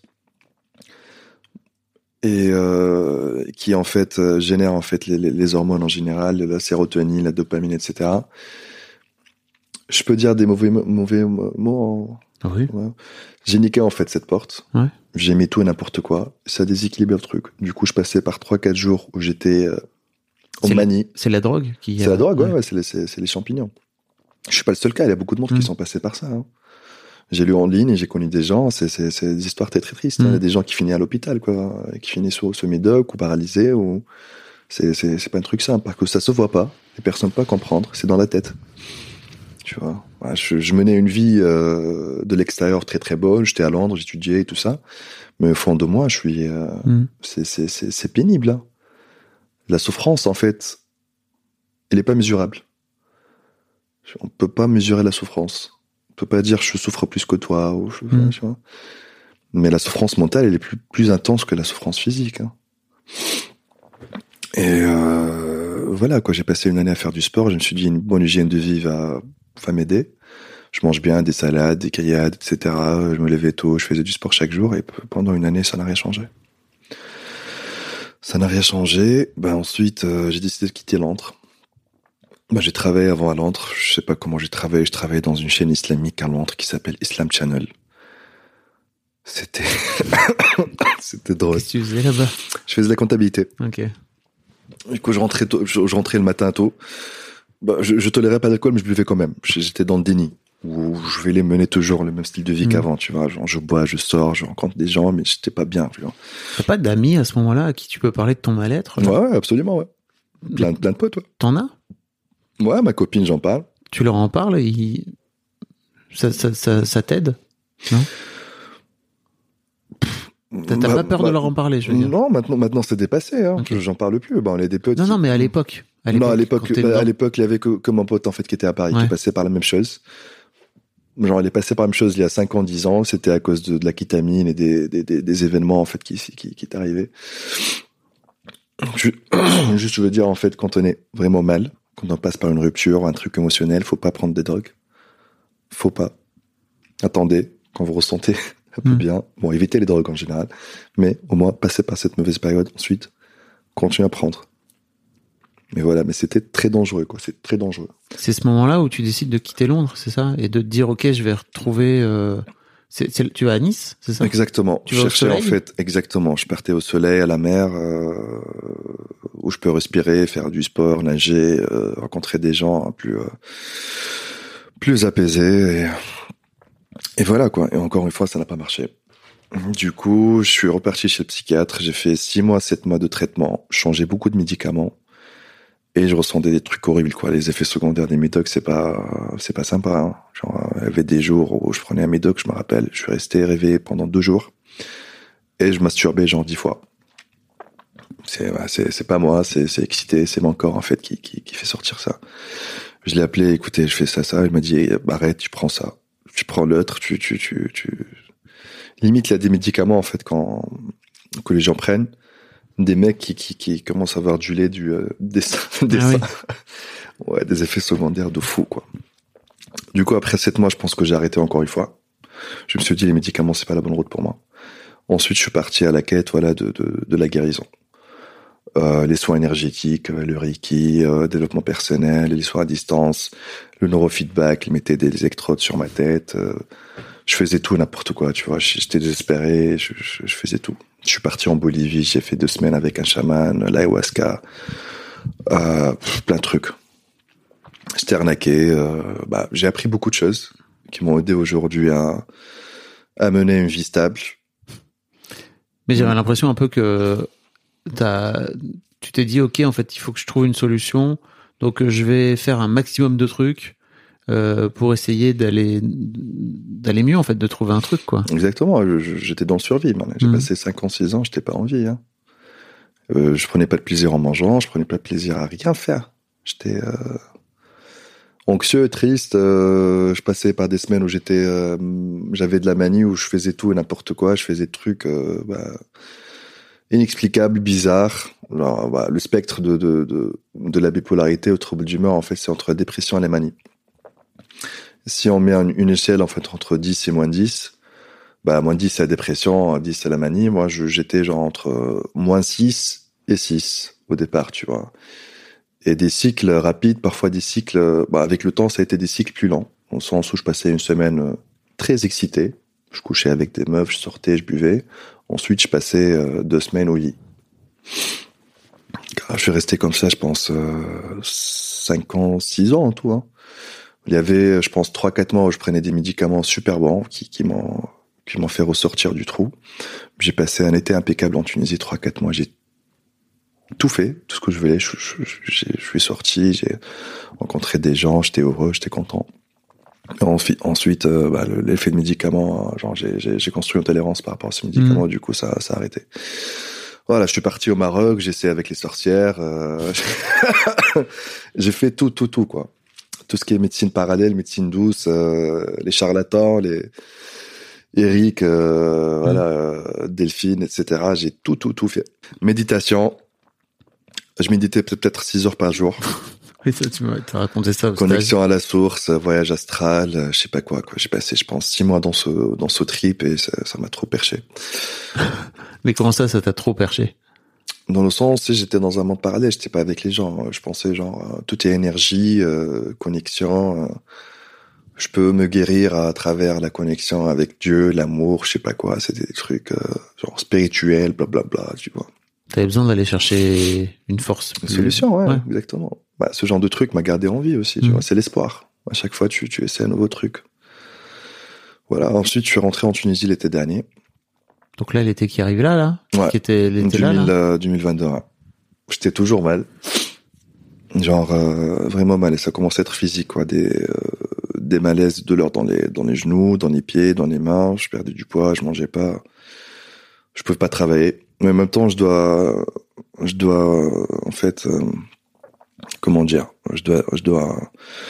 Et euh, qui, en fait, génère, en fait, les, les hormones en général, la sérotonine, la dopamine, et cetera. Je peux dire des mauvais, mauvais mots en... Oui. Ouais. J'ai niqué, en fait, cette porte. Ouais. J'ai mis tout et n'importe quoi. Ça déséquilibre le truc. Du coup, je passais par trois quatre jours où j'étais euh, en c'est manie. La, c'est la drogue qui... C'est a... la drogue, ouais, ouais. ouais c'est, les, c'est, c'est les champignons. Je suis pas le seul cas, il y a beaucoup de monde mmh. qui sont passés par ça. Hein. J'ai lu en ligne et j'ai connu des gens, c'est, c'est, c'est des histoires très très tristes. Mmh. Hein. Il y a des gens qui finissent à l'hôpital, quoi, qui finissent sous, sous médoc ou paralysés. Ou... C'est, c'est, c'est pas un truc simple, parce que ça se voit pas, les personnes peuvent pas comprendre, c'est dans la tête. Tu vois, ouais, je, je menais une vie euh, de l'extérieur très très bonne, j'étais à Londres, j'étudiais et tout ça, mais au fond de moi, je suis, euh, mmh. c'est, c'est, c'est, c'est pénible. Hein. La souffrance, en fait, elle est pas mesurable. On peut pas mesurer la souffrance. On peut pas dire je souffre plus que toi. Ou je, mmh. tu vois. Mais la souffrance mentale, elle est plus, plus intense que la souffrance physique. Hein. Et euh, voilà, quoi. J'ai passé une année à faire du sport. Je me suis dit une bonne hygiène de vie va, va m'aider. Je mange bien des salades, des grillades, et cetera. Je me levais tôt, je faisais du sport chaque jour. Et pendant une année, ça n'a rien changé. Ça n'a rien changé. Ben ensuite, euh, j'ai décidé de quitter Londres. Bah, j'ai travaillé avant à Londres. Je sais pas comment j'ai travaillé. Je travaillais dans une chaîne islamique à Londres qui s'appelle Islam Channel. C'était, c'était drôle. Qu'est-ce que tu faisais là-bas? Je faisais de la comptabilité. Ok. Du coup, je rentrais tôt, je, je rentrais le matin tôt. Bah, je, je tolérais pas d'alcool, mais je buvais quand même. J'étais dans le déni. Où je vais les mener toujours le même style de vie mmh. qu'avant, tu vois. Genre, je bois, je sors, je rencontre des gens, mais j'étais pas bien, tu vois. T'as pas d'amis à ce moment-là à qui tu peux parler de ton mal-être? Là? Ouais, absolument, ouais. Plein, plein de potes, ouais. T'en as? Ouais, ma copine, j'en parle. Tu leur en parles, ils... ça, ça, ça, ça t'aide? Non? T'as, t'as bah, pas peur bah, de leur en parler, je veux dire? Non, maintenant, maintenant c'est dépassé, hein. Okay. J'en parle plus. Bon, on est des potes. Non, qui... non, mais à l'époque. À l'époque non, à l'époque, bah, à l'époque, il y avait que, que mon pote, en fait, qui était à Paris, ouais. qui passait par la même chose. Genre, il est passé par la même chose il y a cinq ans, dix ans. C'était à cause de, de la kétamine et des, des, des, des événements, en fait, qui, qui, qui est arrivé. Je, juste, je veux dire, en fait, quand on est vraiment mal, quand on passe par une rupture ou un truc émotionnel, faut pas prendre des drogues. Faut pas. Attendez, quand vous ressentez un peu mmh. bien. Bon, évitez les drogues en général. Mais au moins, passez par cette mauvaise période. Ensuite, continuez à prendre. Mais voilà, mais c'était très dangereux, quoi. C'est très dangereux. C'est ce moment-là où tu décides de quitter Londres, c'est ça? Et de te dire, ok, je vais retrouver... Euh... C'est, c'est, tu vas à Nice, c'est ça? Exactement. Tu je cherchais en fait, exactement. Je partais au soleil, à la mer, euh, où je peux respirer, faire du sport, nager, euh, rencontrer des gens plus, euh, plus apaisés. Et, et voilà, quoi. Et encore une fois, ça n'a pas marché. Du coup, je suis reparti chez le psychiatre. J'ai fait six mois, sept mois de traitement, changé beaucoup de médicaments. Et je ressentais des trucs horribles, quoi. Les effets secondaires des médocs, c'est pas, c'est pas sympa, hein. Genre, il y avait des jours où je prenais un médoc, je me rappelle, je suis resté réveillé pendant deux jours. Et je masturbais genre dix fois. C'est, bah, c'est, c'est pas moi, c'est, c'est excité, c'est mon corps, en fait, qui, qui, qui fait sortir ça. Je l'ai appelé, écoutez, je fais ça, ça. Il m'a dit, arrête, tu prends ça. Tu prends l'autre, tu, tu, tu, tu. Limite, il y a des médicaments, en fait, quand, que les gens prennent. Des mecs qui, qui, qui commencent à avoir du lait, du, euh, des, des, ah oui. ouais, des effets secondaires de fou, quoi. Du coup, après sept mois, je pense que j'ai arrêté encore une fois. Je me suis dit, les médicaments, c'est pas la bonne route pour moi. Ensuite, je suis parti à la quête, voilà, de, de, de la guérison. Euh, les soins énergétiques, le Reiki, euh, développement personnel, les soins à distance, le neurofeedback, ils mettaient des électrodes sur ma tête, euh, je faisais tout, n'importe quoi, tu vois, j'étais désespéré, je, je, je faisais tout. Je suis parti en Bolivie, j'ai fait deux semaines avec un chaman, l'ayahuasca, euh, plein de trucs. J'étais arnaqué, euh, bah, j'ai appris beaucoup de choses qui m'ont aidé aujourd'hui à, à mener une vie stable. Mais j'avais l'impression un peu que t'as, tu t'es dit, ok, en fait, il faut que je trouve une solution, donc je vais faire un maximum de trucs. Euh, pour essayer d'aller d'aller mieux, en fait, de trouver un truc, quoi. Exactement, je, j'étais dans le survie, man. J'ai mmh. passé cinq ans, six ans, j'étais pas en vie, hein. Euh, je prenais pas de plaisir en mangeant, je prenais pas de plaisir à rien faire. J'étais euh, anxieux, triste, euh, je passais par des semaines où j'étais euh, j'avais de la manie, où je faisais tout et n'importe quoi, je faisais des trucs, euh, bah, inexplicable, bizarre. Alors, bah, le spectre de, de, de, de la bipolarité au trouble d'humeur, en fait, c'est entre la dépression et la manie. Si on met une, une échelle, en fait, entre dix et moins dix, bah, moins dix, c'est la dépression, dix, c'est la manie. Moi, je, j'étais genre entre euh, moins six et six au départ, tu vois. Et des cycles rapides, parfois des cycles, bah, avec le temps, ça a été des cycles plus lents. Au sens où je passais une semaine euh, très excité. Je couchais avec des meufs, je sortais, je buvais. Ensuite, je passais euh, deux semaines au lit. Je suis resté comme ça, je pense, euh, cinq ans, six ans en tout. Hein. Il y avait, je pense, trois quatre mois où je prenais des médicaments super bons qui, qui m'ont qui m'ont fait ressortir du trou. J'ai passé un été impeccable en Tunisie, trois quatre mois. J'ai tout fait, tout ce que je voulais. Je, je, je, je suis sorti, j'ai rencontré des gens, j'étais heureux, j'étais content. Ensuite, ensuite euh, bah, l'effet de médicaments, genre j'ai, j'ai, j'ai construit une tolérance par rapport à ces médicaments, mmh. Du coup ça, ça a arrêté. Voilà, je suis parti au Maroc, j'ai essayé avec les sorcières, euh... j'ai fait tout, tout, tout quoi. Tout ce qui est médecine parallèle, médecine douce, euh, les charlatans, les Eric, euh, mmh. voilà, euh, Delphine, et cetera. J'ai tout, tout, tout fait. Méditation, je méditais peut-être six heures par jour. Oui, ça, tu m'as raconté ça. Connexion à la source, voyage astral, je sais pas quoi, quoi. J'ai passé, je pense, six mois dans ce, dans ce trip et ça, ça m'a trop perché. Mais comment ça, ça t'a trop perché? Dans le sens, tu sais, j'étais dans un monde parallèle, j'étais pas avec les gens. Je pensais, genre, tout est énergie, euh, connexion. Euh, je peux me guérir à travers la connexion avec Dieu, l'amour, je sais pas quoi. C'était des trucs, euh, genre, spirituels, blablabla, tu vois. T'avais besoin d'aller chercher une force. Une solution, ouais, ouais. Exactement. Bah, ce genre de truc m'a gardé en vie aussi, tu mmh. vois. C'est l'espoir. À chaque fois, tu, tu essaies un nouveau truc. Voilà. Ensuite, je suis rentré en Tunisie l'été dernier. Donc là, l'été qui arrive là, là? Ouais. Qui était l'été deux mille, là, là euh, deux mille vingt-deux, ouais. J'étais toujours mal. Genre, euh, vraiment mal. Et ça commençait à être physique, quoi. Des, euh, des malaises, de douleurs dans les, dans les genoux, dans les pieds, dans les mains. Je perdais du poids, je mangeais pas. Je pouvais pas travailler. Mais en même temps, je dois, je dois, en fait, euh, comment dire, je dois, je dois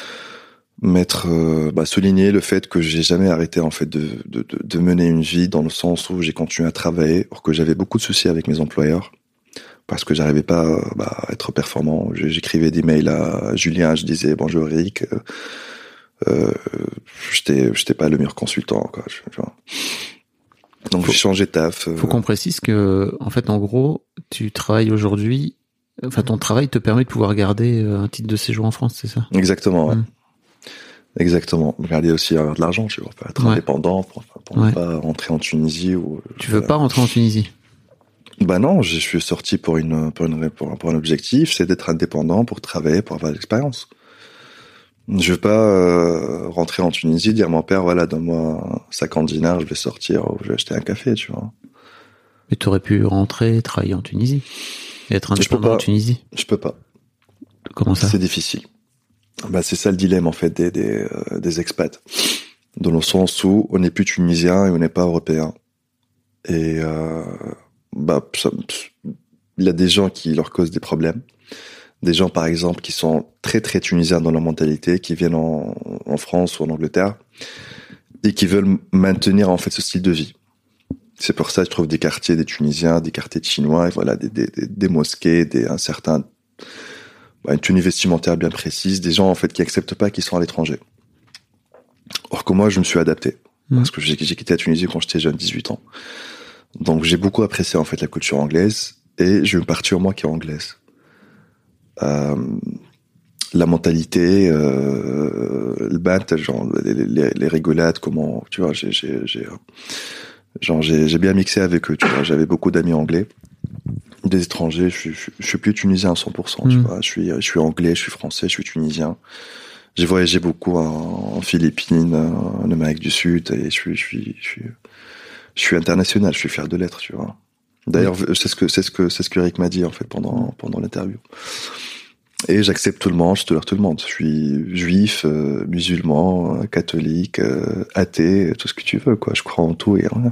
mettre, euh, bah, souligner le fait que j'ai jamais arrêté, en fait, de, de, de, de mener une vie dans le sens où j'ai continué à travailler, alors que j'avais beaucoup de soucis avec mes employeurs, parce que j'arrivais pas, bah, à être performant. J'écrivais des mails à Julien, je disais bonjour Eric, euh, euh, j'étais, j'étais pas le meilleur consultant, quoi, tu vois. Donc faut, j'ai changé de taf. Faut qu'on précise que, en fait, en gros, tu travailles aujourd'hui. Enfin, ton travail te permet de pouvoir garder un titre de séjour en France, c'est ça? Exactement. Ouais. Mmh. Exactement. Garder aussi avoir de l'argent, tu vois, pour être ouais. indépendant, pour, pour ouais. ne pas rentrer en Tunisie ou. Tu veux euh... pas rentrer en Tunisie? Bah non, je suis sorti pour une pour une pour, pour un objectif, c'est d'être indépendant, pour travailler, pour avoir de l'expérience. Je veux pas euh, rentrer en Tunisie, dire à mon père, voilà, donne-moi cinquante dinars, je vais sortir ou je vais acheter un café, tu vois. Mais t'aurais pu rentrer, travailler en Tunisie et être indépendant en Tunisie. Je peux pas. Comment ça? C'est difficile. Bah c'est ça le dilemme en fait des des, euh, des expats, dans le sens où on n'est plus tunisien et on n'est pas européen. Et euh, bah ça, il y a des gens qui leur causent des problèmes. Des gens, par exemple, qui sont très, très tunisiens dans leur mentalité, qui viennent en, en France ou en Angleterre, et qui veulent maintenir, en fait, ce style de vie. C'est pour ça que je trouve des quartiers des Tunisiens, des quartiers de Chinois, et voilà, des, des, des, des mosquées, des, un certain, bah, une tenue vestimentaire bien précise, des gens, en fait, qui acceptent pas qu'ils sont à l'étranger. Or que moi, je me suis adapté. Mmh. Parce que j'ai, j'ai quitté la Tunisie quand j'étais jeune, dix-huit ans. Donc, j'ai beaucoup apprécié, en fait, la culture anglaise, et je suis parti au moins qui est anglaise. Euh, la mentalité, euh, le bat, genre les, les, les rigolades, comment, tu vois, j'ai, j'ai, j'ai, genre j'ai, j'ai bien mixé avec eux, tu vois. J'avais beaucoup d'amis anglais, des étrangers. Je suis, je, je suis plus tunisien à cent pour cent, mmh. tu vois. Je suis, je suis anglais, je suis français, je suis tunisien. J'ai voyagé beaucoup en, en Philippines, en Amérique du Sud, et je suis, je suis, je suis, je suis international. Je suis fier de l'être, tu vois. D'ailleurs, oui. c'est ce que c'est ce que c'est ce que Eric m'a dit en fait pendant pendant l'interview. Et j'accepte tout le monde, je tolère tout le monde. Je suis juif, euh, musulman, euh, catholique, euh, athée, tout ce que tu veux, quoi. Je crois en tout et en rien.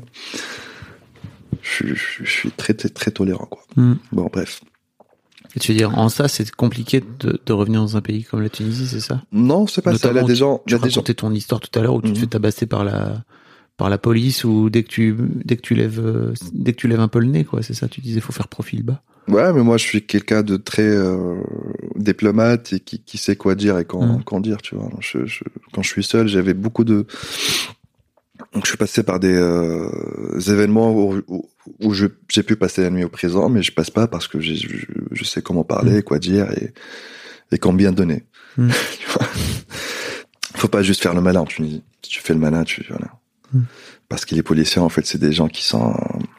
Je, je, je suis très très très tolérant, quoi. Mm. Bon, bref. Et tu veux dire, en ça, c'est compliqué de, de revenir dans un pays comme la Tunisie, c'est ça? Non, c'est pas Notamment, ça. Il y a des gens. Tu, tu racontais ton histoire tout à l'heure où tu mm. te fais tabasser par la par la police ou dès que tu dès que tu lèves euh, dès que tu lèves un peu le nez, quoi. C'est ça, tu disais, faut faire profil bas. Ouais, mais moi je suis quelqu'un de très euh, diplomate et qui, qui sait quoi dire et quand, mmh. quand dire, tu vois. Je, je, quand je suis seul, j'avais beaucoup de... Donc je suis passé par des euh, événements où, où, où je, j'ai pu passer la nuit au présent, mais je passe pas parce que j'ai, je, je sais comment parler, mmh. quoi dire et, et combien donner. Mmh. Tu vois. Faut pas juste faire le malin en Tunisie. Si tu fais le malin, tu... Voilà. Mmh. Parce que les policiers, en fait, c'est des gens qui sont...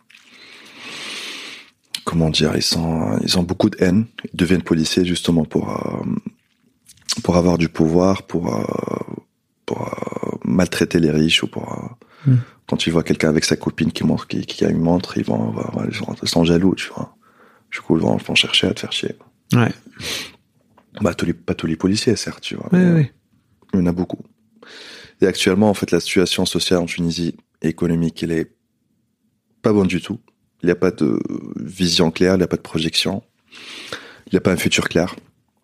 Comment dire, ils sont, ils ont beaucoup de haine. Ils deviennent policiers justement pour euh, pour avoir du pouvoir, pour euh, pour euh, maltraiter les riches ou pour euh, mm. quand ils voient quelqu'un avec sa copine qui montre, qui, qui a une montre, ils vont, ils sont jaloux, tu vois. Du coup, ils vont, ils vont chercher à te faire chier. Ouais. Bah tous les, pas tous les policiers, certes, tu vois. Oui, mais, oui. Il y en a beaucoup. Et actuellement, en fait, la situation sociale en Tunisie, économique, elle est pas bonne du tout. Il n'y a pas de vision claire, il n'y a pas de projection, il n'y a pas un futur clair.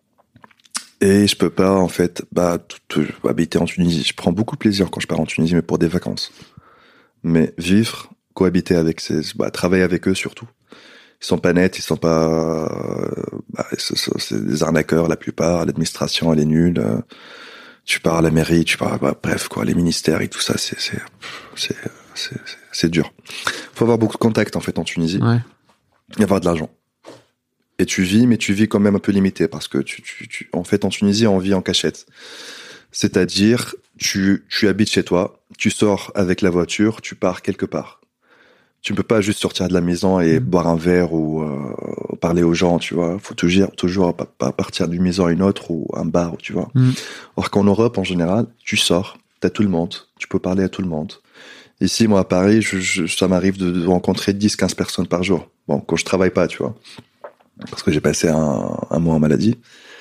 Et je peux pas, en fait, bah, tout, tout, habiter en Tunisie. Je prends beaucoup de plaisir quand je pars en Tunisie, mais pour des vacances. Mais vivre, cohabiter avec ces, bah, travailler avec eux surtout. Ils sont pas nets, ils sont pas, bah, c'est, c'est des arnaqueurs la plupart. L'administration, elle est nulle. Tu pars à la mairie, tu pars, bah, bref, quoi, les ministères et tout ça, c'est, c'est, c'est, c'est, c'est, c'est dur. Faut avoir beaucoup de contacts, en fait, en Tunisie. Ouais. Et avoir de l'argent. Et tu vis, mais tu vis quand même un peu limité, parce que tu, tu, tu, en fait, en Tunisie, on vit en cachette. C'est-à-dire, tu, tu habites chez toi, tu sors avec la voiture, tu pars quelque part. Tu ne peux pas juste sortir de la maison et mmh. boire un verre ou euh, parler aux gens, tu vois. Faut toujours, toujours pas, pas partir d'une maison à une autre ou un bar, tu vois. Mmh. Or qu'en Europe, en général, tu sors, t'as tout le monde, tu peux parler à tout le monde. Ici, moi, à Paris, je, je, ça m'arrive de, de rencontrer dix, quinze personnes par jour. Bon, quand je travaille pas, tu vois. Parce que j'ai passé un, un mois en maladie.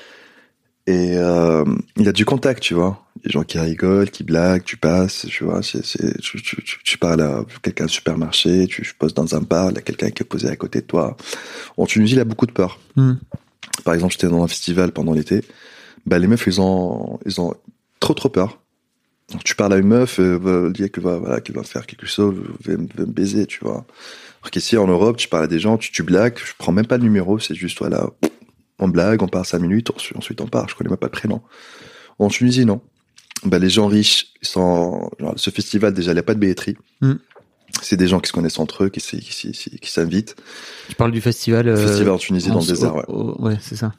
Et euh, il y a du contact, tu vois. Des gens qui rigolent, qui blaguent, tu passes, tu vois. C'est, c'est, tu, tu, tu, tu parles à quelqu'un au supermarché, tu poses dans un bar, il y a quelqu'un qui est posé à côté de toi. En Tunisie, il y a beaucoup de peur. Mm. Par exemple, j'étais dans un festival pendant l'été. Bah, les meufs, ils ont, ils ont trop, trop peur. Donc, tu parles à une meuf, elle va dire que va, voilà, qu'elle va faire quelque chose, va, va me baiser, tu vois. Alors qu'ici, en Europe, tu parles à des gens, tu, tu blagues, je prends même pas le numéro, c'est juste, voilà, on blague, on parle cinq minutes, ensuite on part, je connais même pas le prénom. En Tunisie, non. Bah, les gens riches, ils sont, genre, ce festival, déjà, il n'y a pas de billetterie. Mm. C'est des gens qui se connaissent entre eux, qui, qui, qui, qui, qui s'invitent. Tu parles du festival, euh, festival en Tunisie, en dans le désert, ouais. Oh, ouais, c'est ça.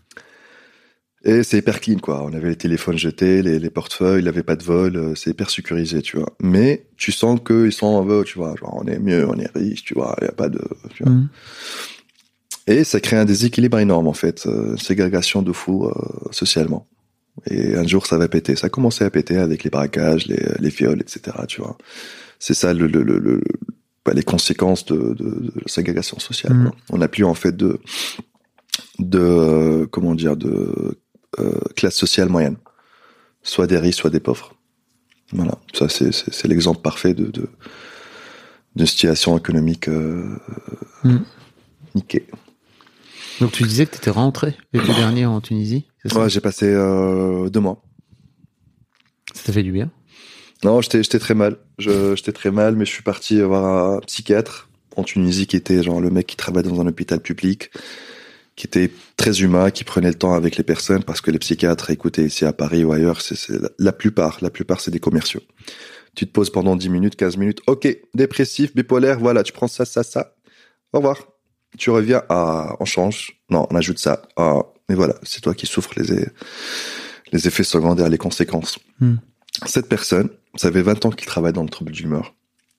Et c'est hyper clean, quoi. On avait les téléphones jetés, les, les portefeuilles, il n'y avait pas de vol, c'est hyper sécurisé, tu vois. Mais tu sens qu'ils sont en veut, tu vois. Genre, on est mieux, on est riche, tu vois. Il n'y a pas de, tu vois. Mmh. Et ça crée un déséquilibre énorme, en fait. Une ségrégation de fou, euh, socialement. Et un jour, ça va péter. Ça a commencé à péter avec les braquages, les, les viols, et cetera, tu vois. C'est ça, le, le, le, le bah, les conséquences de, de, de la ségrégation sociale, mmh. quoi. On n'a plus, en fait, de, de, euh, comment dire, de, Euh, classe sociale moyenne, soit des riches, soit des pauvres. Voilà, ça c'est, c'est, c'est l'exemple parfait de, de, de situation économique euh, mm. niquée. Donc tu disais que tu étais rentré l'été dernier en Tunisie, c'est ça ? Ouais, j'ai passé euh, deux mois. Ça t'a fait du bien ? Non, j'étais, j'étais très mal. Je, j'étais très mal, mais je suis parti voir un psychiatre en Tunisie qui était genre le mec qui travaille dans un hôpital public, qui était très humain, qui prenait le temps avec les personnes, parce que les psychiatres, écoutez, ici à Paris ou ailleurs, c'est, c'est la plupart, la plupart, c'est des commerciaux. Tu te poses pendant dix minutes, quinze minutes, ok, dépressif, bipolaire, voilà, tu prends ça, ça, ça, au revoir. Tu reviens, ah, on change, non, on ajoute ça, ah, mais voilà, c'est toi qui souffres les, les effets secondaires, les conséquences. Mm. Cette personne, ça fait vingt ans qu'il travaille dans le trouble d'humeur.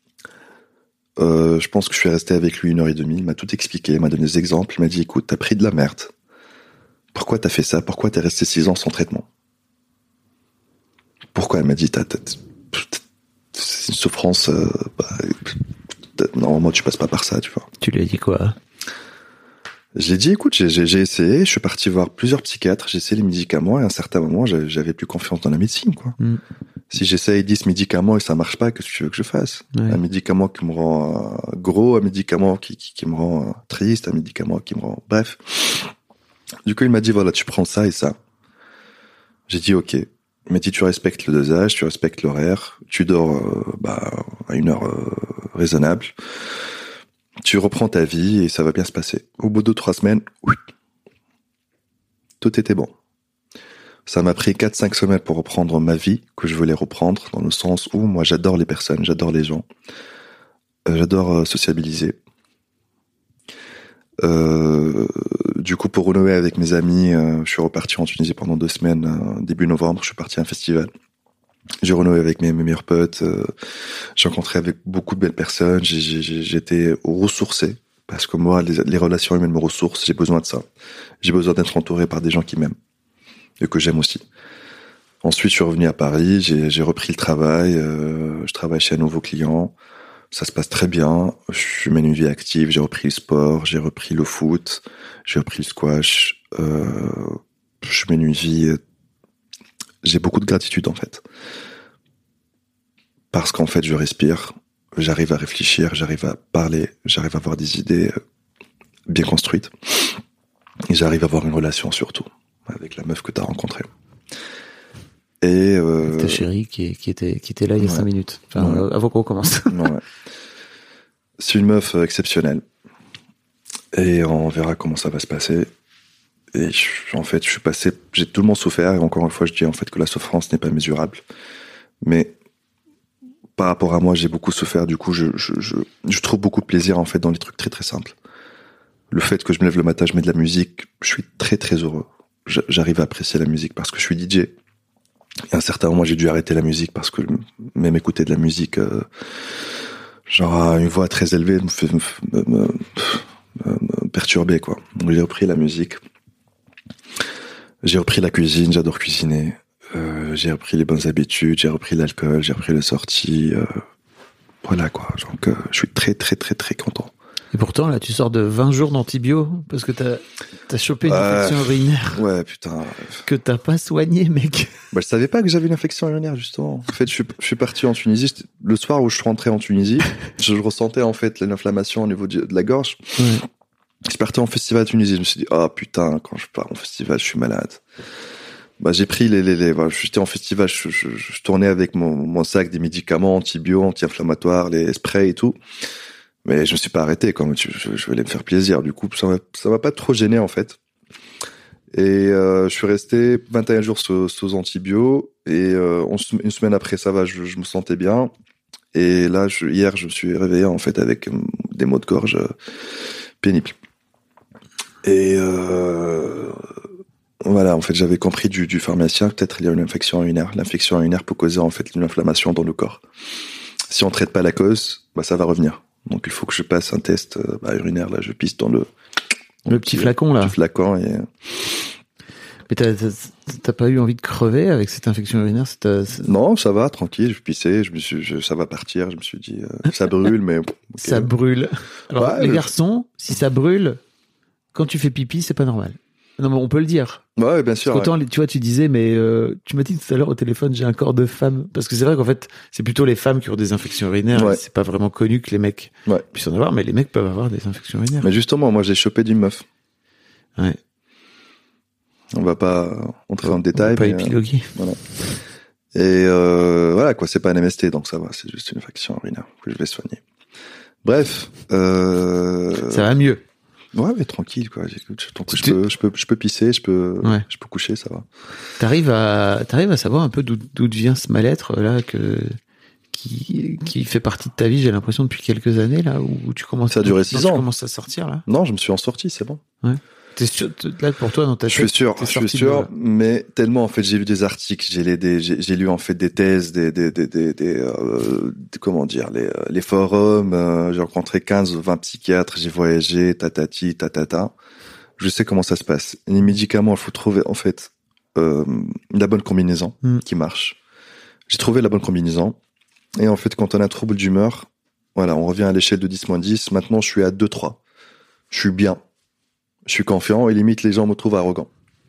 Euh, je pense que je suis resté avec lui une heure et demie. Il m'a tout expliqué, il m'a donné des exemples. Il m'a dit, écoute, t'as pris de la merde. Pourquoi t'as fait ça ? Pourquoi t'es resté six ans sans traitement ? Pourquoi ? Elle m'a dit, t'as, t'as, t'as, c'est une souffrance. Euh, bah, normalement, tu passes pas par ça, tu vois. Tu lui as dit quoi ? Je lui ai dit, écoute, j'ai, j'ai, j'ai essayé. Je suis parti voir plusieurs psychiatres. J'ai essayé les médicaments et à un certain moment, j'avais, j'avais plus confiance dans la médecine, quoi. Mm. Si j'essaye dix médicaments et ça marche pas, qu'est-ce que tu veux que je fasse ? Ouais. Un médicament qui me rend euh, gros, un médicament qui, qui, qui me rend euh, triste, un médicament qui me rend... Bref. Du coup, il m'a dit, voilà, tu prends ça et ça. J'ai dit, ok. Il m'a dit, tu respectes le dosage, tu respectes l'horaire, tu dors euh, bah, à une heure euh, raisonnable, tu reprends ta vie et ça va bien se passer. Au bout de trois semaines, oui, tout était bon. Ça m'a pris quatre cinq semaines pour reprendre ma vie, que je voulais reprendre, dans le sens où moi j'adore les personnes, j'adore les gens, euh, j'adore euh, sociabiliser. Euh, du coup, pour renouer avec mes amis, euh, je suis reparti en Tunisie pendant deux semaines, euh, début novembre, je suis parti à un festival. J'ai renoué avec mes, mes meilleurs potes, euh, j'ai rencontré avec beaucoup de belles personnes, j'ai, j'ai, j'étais ressourcé, parce que moi, les, les relations humaines me ressourcent, j'ai besoin de ça. J'ai besoin d'être entouré par des gens qui m'aiment, et que j'aime aussi. Ensuite, je suis revenu à Paris, j'ai, j'ai repris le travail, euh, je travaille chez un nouveau client, ça se passe très bien, je mène une vie active, j'ai repris le sport, j'ai repris le foot, j'ai repris le squash, euh, je mène une vie, j'ai beaucoup de gratitude en fait. Parce qu'en fait je respire, j'arrive à réfléchir, j'arrive à parler, j'arrive à avoir des idées bien construites, et j'arrive à avoir une relation surtout, avec la meuf que t'as rencontrée. Et euh... ta chérie qui, qui était qui était là il y a ouais. cinq minutes. Enfin, ouais. euh, avant qu'on commence. Ouais. C'est une meuf exceptionnelle. Et on verra comment ça va se passer. Et je, en fait, je suis passé, j'ai tellement souffert. Et encore une fois, je dis en fait que la souffrance n'est pas mesurable. Mais par rapport à moi, j'ai beaucoup souffert. Du coup, je, je, je, je trouve beaucoup de plaisir en fait dans les trucs très très simples. Le fait que je me lève le matin, je mets de la musique, je suis très très heureux. J'arrive à apprécier la musique parce que je suis D J. Et à un certain moment, j'ai dû arrêter la musique parce que même écouter de la musique, euh, genre une voix très élevée, me fait me, me, me, me perturber, quoi. Donc j'ai repris la musique, j'ai repris la cuisine, j'adore cuisiner, euh, j'ai repris les bonnes habitudes, j'ai repris l'alcool, j'ai repris les sorties, euh, voilà quoi. Donc euh, je suis très très très très content. Et pourtant, là, tu sors de vingt jours d'antibio parce que t'as, t'as chopé une euh, infection urinaire. Ouais, putain. Que t'as pas soigné, mec. Bah, je savais pas que j'avais une infection urinaire, justement. En fait, je suis, je suis parti en Tunisie. Le soir où je suis rentré en Tunisie, je ressentais, en fait, l'inflammation au niveau de la gorge. Ouais. Je suis parti en festival à Tunisie. Je me suis dit, ah, oh, putain, quand je pars en festival, je suis malade. Bah, j'ai pris les, les, les, voilà, j'étais en festival, je, je, je, je tournais avec mon, mon sac des médicaments, antibio, anti-inflammatoires, les sprays et tout. Mais je me suis pas arrêté, comme je, je, je voulais me faire plaisir. Du coup, ça m'a, ça m'a pas trop gêné, en fait. Et euh, je suis resté vingt et un jours sous, sous antibio. Et euh, on, une semaine après, ça va, je, je me sentais bien. Et là, je, hier, je me suis réveillé, en fait, avec des maux de gorge pénibles. Et euh, voilà, en fait, j'avais compris du, du pharmacien, peut-être il y a une infection urinaire. L'infection urinaire peut causer, en fait, une inflammation dans le corps. Si on traite pas la cause, bah, ça va revenir. Donc il faut que je passe un test euh, bah, urinaire, là je pisse dans le... Le petit flacon, là. Le petit flacon et... Mais t'as, t'as, t'as pas eu envie de crever avec cette infection urinaire? c'est, c'est... Non, ça va, tranquille, je pissais, je me suis, je, ça va partir, je me suis dit, euh, ça brûle, mais... Okay. Ça brûle. Alors ouais, les le... garçons, si ça brûle, quand tu fais pipi, c'est pas normal. Non, mais on peut le dire. Ouais, bien sûr. Parce qu'autant, ouais. tu vois, tu disais, mais euh, tu m'as dit tout à l'heure au téléphone, j'ai un corps de femme. Parce que c'est vrai qu'en fait, c'est plutôt les femmes qui ont des infections urinaires. Ouais. C'est pas vraiment connu que les mecs ouais. puissent en avoir, mais les mecs peuvent avoir des infections urinaires. Mais justement, moi, j'ai chopé d'une meuf. Ouais. On va pas entrer en détail. On va pas mais, épiloguer. Euh, voilà. Et euh, voilà, quoi, c'est pas un M S T, donc ça va, c'est juste une infection urinaire que je vais soigner. Bref. Euh... Ça va mieux. Ouais, mais tranquille, quoi. Donc, je peux, je peux, je peux pisser, je peux, ouais. je peux coucher, ça va. T'arrives à, t'arrives à savoir un peu d'où, d'où vient ce mal-être, là, que, qui, qui fait partie de ta vie, j'ai l'impression, depuis quelques années, là, où tu commences, ça a duré six ans. Tu commences à sortir, là. Non, je me suis en sorti, c'est bon. Ouais. T'es sûr, là, pour toi, dans ta tête. Je suis sûr, je suis sûr, mais tellement, en fait, j'ai lu des articles, j'ai lu des, j'ai, j'ai lu, en fait, des thèses, des, des, des, des, des, euh, des comment dire, les, les forums, euh, j'ai rencontré quinze ou vingt psychiatres, j'ai voyagé, tatati, tatata. Je sais comment ça se passe. Les médicaments, il faut trouver, en fait, euh, la bonne combinaison mm. qui marche. J'ai trouvé la bonne combinaison. Et en fait, quand on a un trouble d'humeur, voilà, on revient à l'échelle de dix moins dix. Maintenant, je suis à deux trois. Je suis bien. Je suis confiant et limite les gens me trouvent arrogant.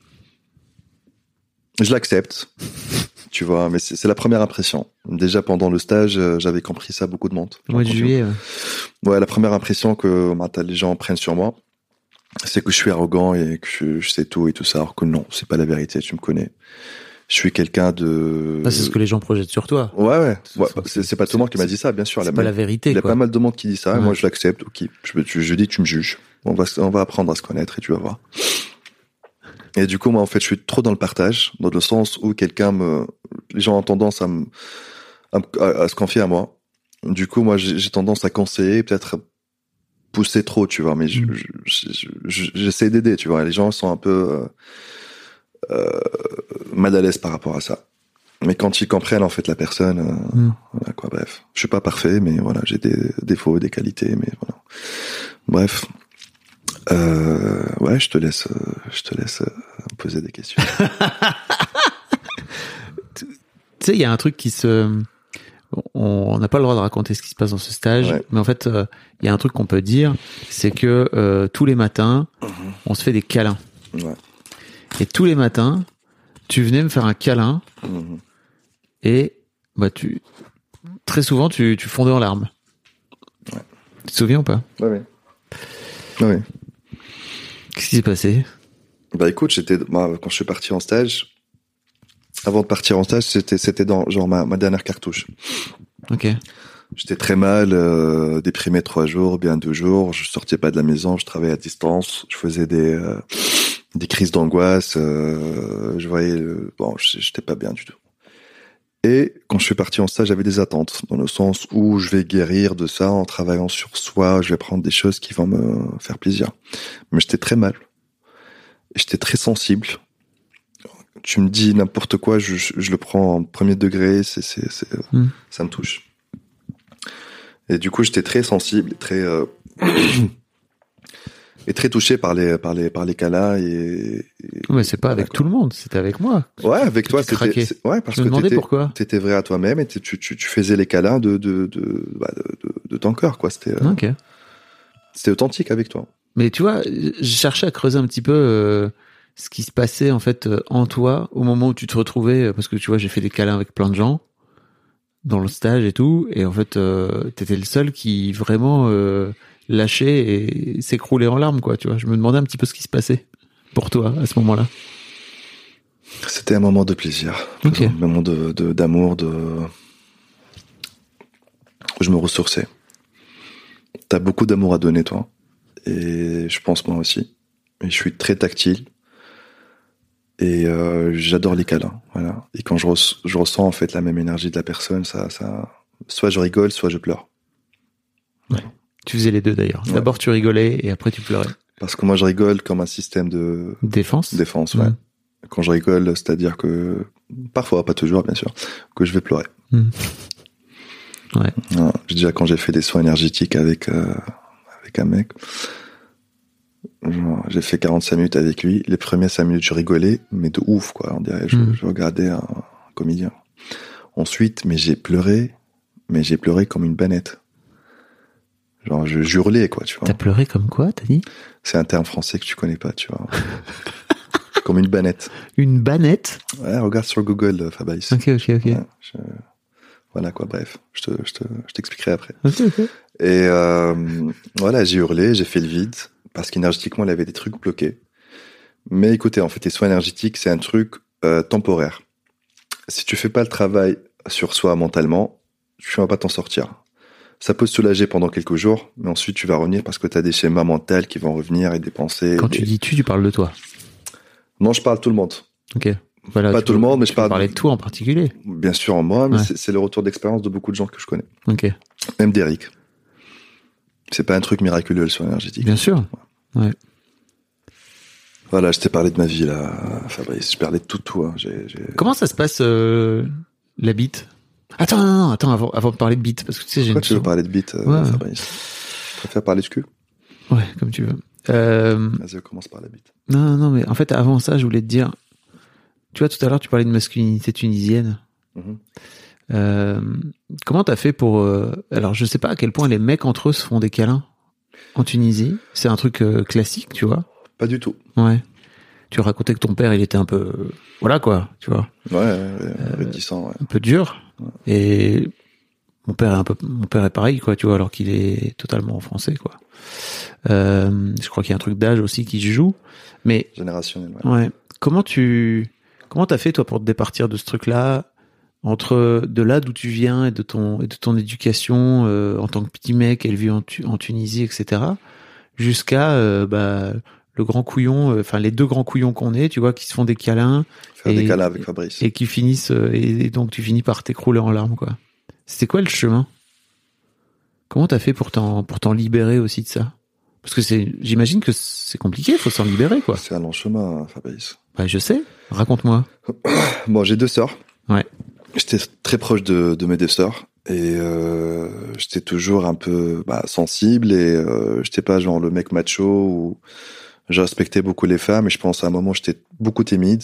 Je l'accepte, tu vois, mais c'est, c'est la première impression. Déjà pendant le stage, j'avais compris ça, beaucoup de monde. Au mois de juillet. Ouais. ouais, la première impression que bah, les gens prennent sur moi, c'est que je suis arrogant et que je, je sais tout et tout ça, alors que non, c'est pas la vérité, tu me connais. Je suis quelqu'un de... Ah, c'est ce que les gens projettent sur toi. Ouais, ouais. ouais C'est- c'est, c'est pas tout le monde qui m'a dit ça, bien sûr. C'est Il y a pas même- la vérité, Il y a quoi. pas mal de monde qui dit ça. Ouais. Et moi, je l'accepte. Ok. Je, je, je dis, tu me juges. On va, on va apprendre à se connaître et tu vas voir. Et du coup, moi, en fait, je suis trop dans le partage, dans le sens où quelqu'un me, les gens ont tendance à me, à, me- à- à se confier à moi. Du coup, moi, j'ai, j'ai tendance à conseiller, peut-être à pousser trop, tu vois. Mais je, Mm. je, je- je- j'essaie d'aider, tu vois. Les gens sont un peu euh, euh, mal à l'aise par rapport à ça. Mais quand ils comprennent en fait la personne, euh, Mm. voilà quoi. Bref, je suis pas parfait, mais voilà, j'ai des défauts, des qualités, mais voilà. Bref, euh, ouais, je te laisse, euh, je te laisse euh, me poser des questions. Tu sais, il y a un truc qui se... On n'a pas le droit de raconter ce qui se passe dans ce stage, Ouais. mais en fait, euh, il y a un truc qu'on peut dire, c'est que euh, tous les matins, on se fait des câlins. Ouais. Et tous les matins, tu venais me faire un câlin Mhm. et bah tu très souvent tu, tu fondais en larmes. Ouais. Tu te souviens ou pas? Ouais, ouais. Ouais. Qu'est-ce qui s'est passé? Bah écoute, j'étais, moi, quand je suis parti en stage, avant de partir en stage, c'était, c'était dans genre ma, ma dernière cartouche. Ok. J'étais très mal, euh, déprimé trois jours, bien deux jours. Je sortais pas de la maison, je travaillais à distance, je faisais des euh, des crises d'angoisse. Euh, je voyais, le... bon, j'étais pas bien du tout. Et quand je suis parti en stage, j'avais des attentes, dans le sens où je vais guérir de ça en travaillant sur soi. Je vais prendre des choses qui vont me faire plaisir. Mais j'étais très mal. Et j'étais très sensible. Tu me dis n'importe quoi, je, je, je le prends en premier degré. C'est, c'est, c'est, Mm. ça me touche. Et du coup, j'étais très sensible, et très euh, et très touché par les par les par les cas-là. Et, et Mais c'est pas avec tout le monde, c'était avec moi. ouais, avec que toi, tu c'était craquais. c'est- ouais parce Je me que demandais t'étais, pourquoi. t'étais vrai à toi-même et tu tu tu faisais les câlins de de de bah, de, de, de ton cœur, quoi. C'était euh, Ok. c'était authentique avec toi. Mais tu vois, je cherchais à creuser un petit peu euh, ce qui se passait en fait euh, en toi au moment où tu te retrouvais, euh, parce que tu vois, j'ai fait des câlins avec plein de gens dans le stage et tout, et en fait, euh, t'étais le seul qui vraiment euh, lâchait et s'écroulait en larmes, quoi. Tu vois, je me demandais un petit peu ce qui se passait pour toi à ce moment-là. C'était un moment de plaisir, Ok. un moment de, de d'amour, de où je me ressourçais. T'as beaucoup d'amour à donner, toi, et je pense moi aussi. Et je suis très tactile et euh, j'adore les câlins, voilà. Et quand je, res- je ressens en fait la même énergie de la personne, ça, ça, soit je rigole, soit je pleure. Tu faisais les deux d'ailleurs. Ouais. D'abord tu rigolais et après tu pleurais. Parce que moi, je rigole comme un système de Défense. défense, ouais. Mm. Quand je rigole, c'est-à-dire que parfois, pas toujours, bien sûr, que je vais pleurer. Mm. Ouais. Ouais, j'ai déjà quand j'ai fait des soins énergétiques avec euh, avec un mec, genre, j'ai fait quarante-cinq minutes avec lui. Les premières cinq minutes, je rigolais, mais de ouf, quoi. On dirait, je, Mm. je regardais un, un comédien. Ensuite, mais j'ai pleuré, mais j'ai pleuré comme une banette. Genre, je hurlais, quoi, tu vois. T'as pleuré comme quoi, t'as dit? C'est un terme français que tu connais pas, tu vois. Comme une banette. Une banette? Ouais, regarde sur Google, euh, Fabrice. Ok, ok, ok. Ouais, je- Voilà, quoi, bref. Je te, je te, je t'expliquerai après. Ok, ok. Et euh, voilà, j'ai hurlé, j'ai fait le vide, parce qu'énergétiquement, il avait des trucs bloqués. Mais écoutez, en fait, les soins énergétiques, c'est un truc euh, temporaire. Si tu fais pas le travail sur soi mentalement, tu vas pas t'en sortir. Ça peut te soulager pendant quelques jours, mais ensuite tu vas revenir parce que tu as des schémas mentaux qui vont revenir et des pensées. Quand des... tu dis tu, tu parles de toi. Non, je parle tout le monde. Ok. Voilà, Pas tu tout peux- le monde, mais je tu peux parle- parler de toi en particulier. Bien sûr en moi, mais Ouais. c'est, c'est le retour d'expérience de beaucoup de gens que je connais. Ok. Même d'Eric. C'est pas un truc miraculeux, le soin énergétique. Bien sûr. Ouais. Voilà, je t'ai parlé de ma vie, là, Fabrice. Je parlais de tout, tout. Hein. J'ai, j'ai... Comment ça se passe, euh, la bite? Attends, non, non, attends, avant, avant de parler de bite, parce que tu sais, j'ai Pourquoi une tu veux question. parler de bite, euh, Ouais. Fabrice? Tu préfères parler de cul? Ouais, comme tu veux. Euh, Vas-y, on commence par la bite. non, non, non, mais en fait, avant ça, je voulais te dire, tu vois, tout à l'heure, tu parlais de masculinité tunisienne. Mhm. Euh, comment t'as fait pour, euh, alors, je sais pas à quel point les mecs entre eux se font des câlins en Tunisie. C'est un truc euh, classique, tu vois. Pas du tout. Ouais. Tu racontais que ton père, il était un peu, euh, voilà quoi, tu vois, Ouais, ouais, ouais, réticent, ouais. un peu dur. Et mon père est un peu, mon père est pareil, quoi, tu vois, alors qu'il est totalement français, quoi. Euh, je crois qu'il y a un truc d'âge aussi qui joue. Mais Générationnel, ouais. ouais, comment tu, Comment t'as fait, toi, pour te départir de ce truc-là, entre de là d'où tu viens et de ton, et de ton éducation euh, en tant que petit mec élevé en, tu, en Tunisie, et cetera, jusqu'à euh, bah, le grand couillon, enfin euh, les deux grands couillons qu'on est, tu vois, qui se font des câlins. Faire et, des câlins avec Fabrice. Et qui finissent, euh, et, et donc tu finis par t'écrouler en larmes, quoi. C'était quoi le chemin? Comment t'as fait pour t'en, pour t'en libérer aussi de ça? Parce que c'est, j'imagine que c'est compliqué, faut s'en libérer, quoi. C'est un long chemin, Fabrice. Ouais, je sais. Raconte-moi. Bon, j'ai deux sœurs. Ouais. J'étais très proche de, de mes deux sœurs et euh, j'étais toujours un peu bah, sensible et euh, j'étais pas genre le mec macho où je respectais beaucoup les femmes et je pense à un moment j'étais beaucoup timide.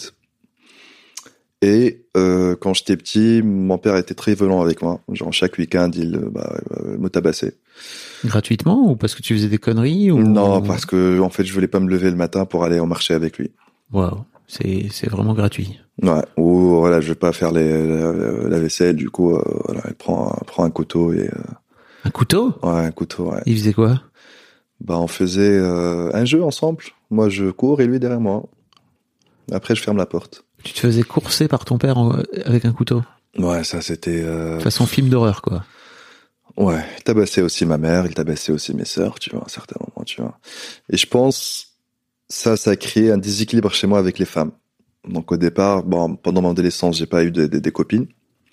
Et euh, quand j'étais petit, mon père était très violent avec moi. Genre chaque week-end, il bah, euh, me tabassait. Gratuitement ou parce que tu faisais des conneries ou... Non, parce que en fait, je voulais pas me lever le matin pour aller au marché avec lui. Waouh, c'est c'est vraiment gratuit. Ouais. Ou voilà, je vais pas faire les, la, la vaisselle. Du coup, euh, voilà, elle prend prend un couteau et. Euh... Un couteau? Ouais, un couteau. Ouais. Il faisait quoi? Bah, on faisait euh, un jeu ensemble. Moi, je cours et lui derrière moi. Après, je ferme la porte. Tu te faisais courser par ton père en, avec un couteau? Ouais, ça c'était... Euh... Façon film d'horreur, quoi. Ouais, il tabassait aussi ma mère, il tabassait aussi mes sœurs, tu vois, à un certain moment, tu vois. Et je pense, ça, ça a créé un déséquilibre chez moi avec les femmes. Donc au départ, bon, pendant mon adolescence, j'ai pas eu de, de, des copines.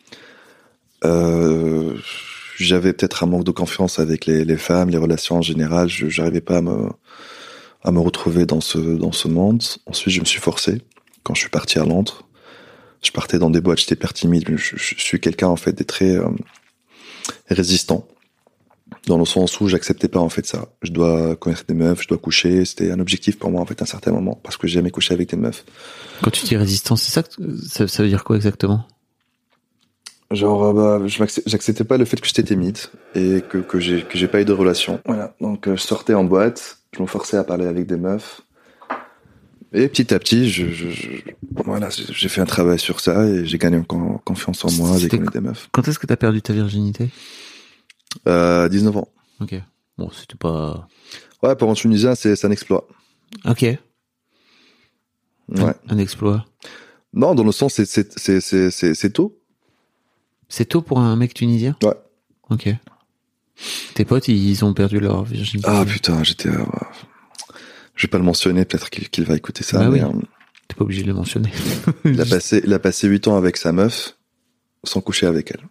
Euh, j'avais peut-être un manque de confiance avec les, les femmes, les relations en général. Je j'arrivais pas à me, à me retrouver dans ce, dans ce monde. Ensuite, je me suis forcé. Quand je suis parti à Londres, je partais dans des boîtes, j'étais hyper timide. Je, je suis quelqu'un, en fait, des très euh, résistant. Dans le sens où j'acceptais pas, en fait, ça. Je dois connaître des meufs, je dois coucher. C'était un objectif pour moi, en fait, à un certain moment. Parce que j'aimais coucher avec des meufs. Quand tu dis résistant, c'est ça, que, ça, ça veut dire quoi exactement? Genre, bah, je j'acceptais pas le fait que j'étais timide et que, que j'ai, que j'ai pas eu de relation. Voilà. Donc, euh, je sortais en boîte, je me forçais à parler avec des meufs. Et petit à petit, je, je, je, voilà, j'ai fait un travail sur ça et j'ai gagné en confiance en moi, j'ai connu des meufs. Quand est-ce que t'as perdu ta virginité? Euh, dix-neuf ans. Ok. Bon, c'était pas... Ouais, pour un Tunisien, c'est, c'est un exploit. Ok. Ouais. Un, un exploit. Non, dans le sens, c'est, c'est, c'est, c'est, c'est, c'est tôt. C'est tôt pour un mec tunisien? Ouais. Ok. Tes potes, ils ont perdu leur virginité? Ah putain, j'étais... Euh, je vais pas le mentionner, peut-être qu'il, qu'il va écouter ça. Bah mais, oui. euh, T'es pas obligé de le mentionner. il a passé, il a passé huit ans avec sa meuf, sans coucher avec elle.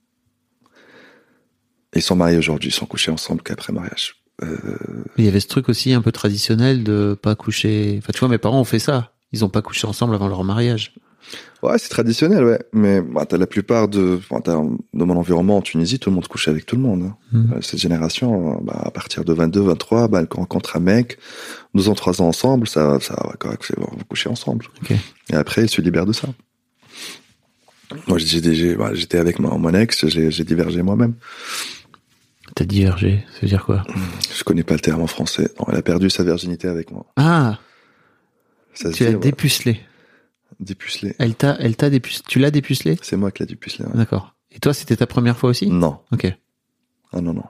Ils sont mariés aujourd'hui, ils sont couchés ensemble qu'après mariage. Euh... Il y avait ce truc aussi un peu traditionnel de pas coucher... Enfin, tu vois, mes parents ont fait ça. Ils ont pas couché ensemble avant leur mariage. Ouais, c'est traditionnel, ouais. Mais bah, t'as la plupart de, bah, t'as, de mon environnement en Tunisie, tout le monde couche avec tout le monde. Hein. Mmh. Cette génération, bah, à partir de vingt-deux, vingt-trois, bah, elle rencontre un mec, deux ans, trois ans ensemble, ça, ça va correct, vous coucher ensemble. Okay. Et après, ils se libèrent de ça. Moi, j'ai, j'ai, bah, j'étais avec mon, mon ex, j'ai, j'ai divergé moi-même. T'as divergé, ça veut dire quoi? Je connais pas le terme en français. Non, elle a perdu sa virginité avec moi. Ah! Ça tu l'as ouais. dépucelé. Dépucelé. Elle t'a, elle t'a dépucelé. Tu l'as dépucelé? C'est moi qui l'ai dépucelé. Ouais. D'accord. Et toi, c'était ta première fois aussi? Non. Ok. Ah non, non.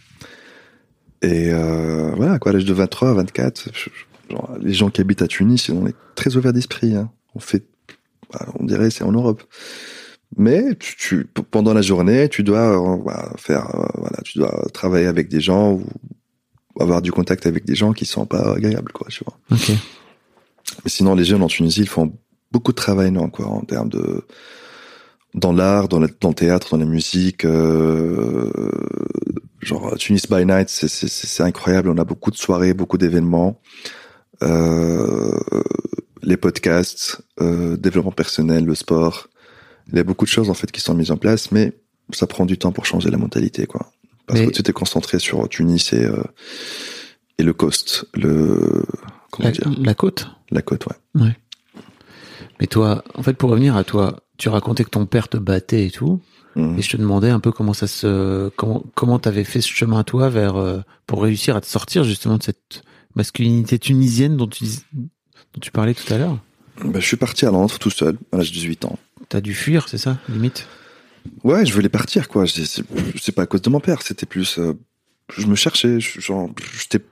Et euh, voilà, quoi, à l'âge de vingt-trois, vingt-quatre, je, genre, les gens qui habitent à Tunis, on est très ouverts d'esprit. Hein. On fait, bah, on dirait, c'est en Europe. Mais tu, tu, pendant la journée, tu dois bah, faire, euh, voilà, tu dois travailler avec des gens ou avoir du contact avec des gens qui sont pas agréables, quoi, tu vois. Ok. Mais sinon, les jeunes en Tunisie, ils font beaucoup de travail, non, quoi, en termes de, dans l'art, dans le, dans le théâtre, dans la musique, euh, genre, Tunis by Night, c'est, c'est, c'est incroyable. On a beaucoup de soirées, beaucoup d'événements, euh, les podcasts, euh, développement personnel, le sport. Il y a beaucoup de choses, en fait, qui sont mises en place, mais ça prend du temps pour changer la mentalité, quoi. Parce mais... que tu t'es concentré sur Tunis et, euh, et le coast, le, comment la, dire? La côte? La côte, ouais. Ouais. Mais toi, en fait, pour revenir à toi, tu racontais que ton père te battait et tout, mmh. et je te demandais un peu comment ça se, comment, comment t'avais fait ce chemin, toi, vers, euh, pour réussir à te sortir, justement, de cette masculinité tunisienne dont tu, dont tu parlais tout à l'heure. Ben, je suis parti à Londres tout seul, à l'âge de dix-huit ans. T'as dû fuir, c'est ça, limite? Ouais, je voulais partir, quoi. C'est, c'est, c'est pas à cause de mon père, c'était plus, euh, je me cherchais, je, genre, j'étais,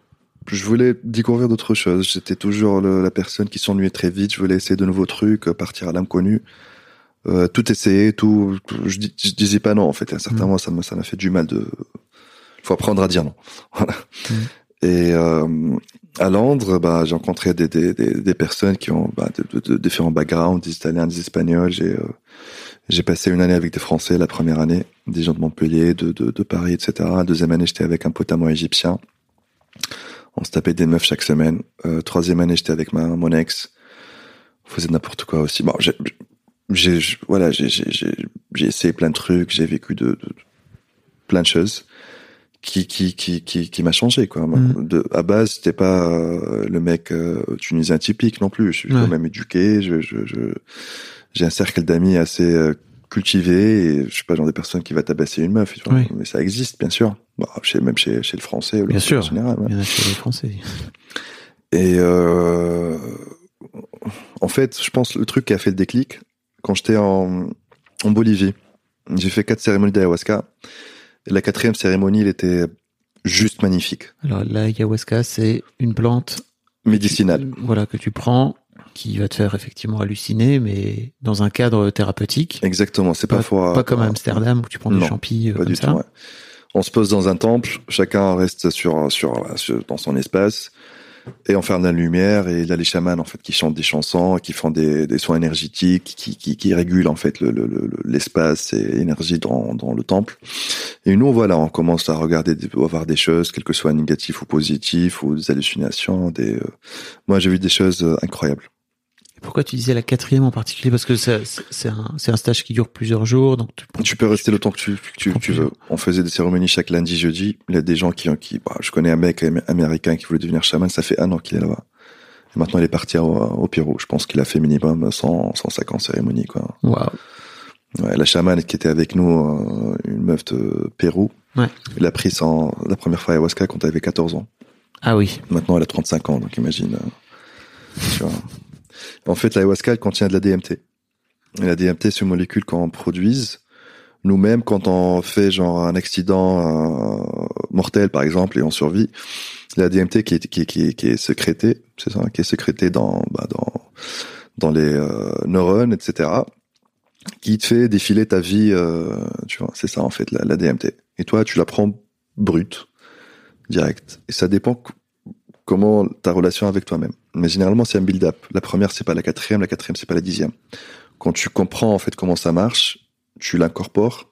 je voulais découvrir d'autres choses. J'étais toujours le, la personne qui s'ennuyait très vite. Je voulais essayer de nouveaux trucs, partir à l'inconnu, euh, tout essayer, tout. tout je, dis, je disais pas non en fait. À un certain moment, ça m'a ça m'a fait du mal de. Il faut apprendre à dire non. Voilà. Mmh. Et euh, à Londres, bah, j'ai rencontré des, des, des, des personnes qui ont bah, de, de, de différents backgrounds, des Italiens, des Espagnols. J'ai, euh, j'ai passé une année avec des Français la première année, des gens de Montpellier, de, de, de Paris, et cetera. La deuxième année, j'étais avec un pote à moi égyptien. On se tapait des meufs chaque semaine. Euh, troisième année, j'étais avec ma mon ex. On faisait n'importe quoi aussi. Bon, j'ai, j'ai voilà, j'ai, j'ai, j'ai, j'ai essayé plein de trucs. J'ai vécu de, de, de plein de choses. Qui, qui, qui, qui, qui m'a changé, quoi. Mmh. De, à base, c'était pas euh, le mec euh, tunisien typique non plus. Je suis ouais. quand même éduqué. Je, je, je, j'ai un cercle d'amis assez euh, cultivé. Et je suis pas genre des personnes qui va tabasser une meuf. Tu vois. Oui. Mais ça existe, bien sûr. Bon, chez, même chez, chez le français. Bien sûr. En général. Ouais. Il y en a chez les français. Et euh, en fait, je pense le truc qui a fait le déclic quand j'étais en, en Bolivie. J'ai fait quatre cérémonies d'ayahuasca. Et la quatrième cérémonie, elle était juste magnifique. Alors, l'ayahuasca, c'est une plante médicinale. Que tu, voilà, que tu prends, qui va te faire effectivement halluciner, mais dans un cadre thérapeutique. Exactement. C'est pas, parfois pas comme à Amsterdam où tu prends non, des champis pas comme du ça. Tout, ouais. On se pose dans un temple, chacun reste sur, sur, sur dans son espace. Et on ferme la lumière, et il y a les chamans en fait qui chantent des chansons, qui font des, des soins énergétiques, qui, qui, qui régulent en fait le, le, le, l'espace et l'énergie dans, dans le temple. Et nous, voilà, on commence à regarder, à voir des choses, quelles que soient négatives ou positives, ou des hallucinations. Des, euh... moi, j'ai vu des choses incroyables. Et pourquoi tu disais la quatrième en particulier? Parce que c'est, c'est, un, c'est un stage qui dure plusieurs jours, donc tu, tu peux rester le temps que tu, que tu, tu veux. On faisait des cérémonies chaque lundi, jeudi. Il y a des gens qui, qui bah, je connais un mec américain qui voulait devenir chaman. Ça fait un an qu'il est là-bas. Et maintenant, il est parti au, au Pérou. Je pense qu'il a fait minimum cent, cent cinquante cérémonies, quoi. Waouh. Ouais, la chamane qui était avec nous, euh, une meuf de Pérou. Ouais. Elle a pris son, la première fois ayahuasca quand elle avait quatorze ans. Ah oui. Maintenant, elle a trente-cinq ans, donc imagine. Euh, tu vois. En fait, l'ayahuasca, elle contient de la D M T. Et la D M T, c'est une molécule qu'on produise nous-mêmes quand on fait genre un accident euh, mortel, par exemple, et on survit. La D M T qui est, qui, qui, qui est sécrétée, c'est ça, qui est sécrétée dans, bah, dans, dans les euh, neurones, et cetera, qui te fait défiler ta vie, euh, tu vois, c'est ça en fait, la, la D M T. Et toi, tu la prends brute, direct. Et ça dépend comment ta relation avec toi-même. Mais généralement, c'est un build-up. La première, c'est pas la quatrième, la quatrième, c'est pas la dixième. Quand tu comprends, en fait, comment ça marche, tu l'incorpores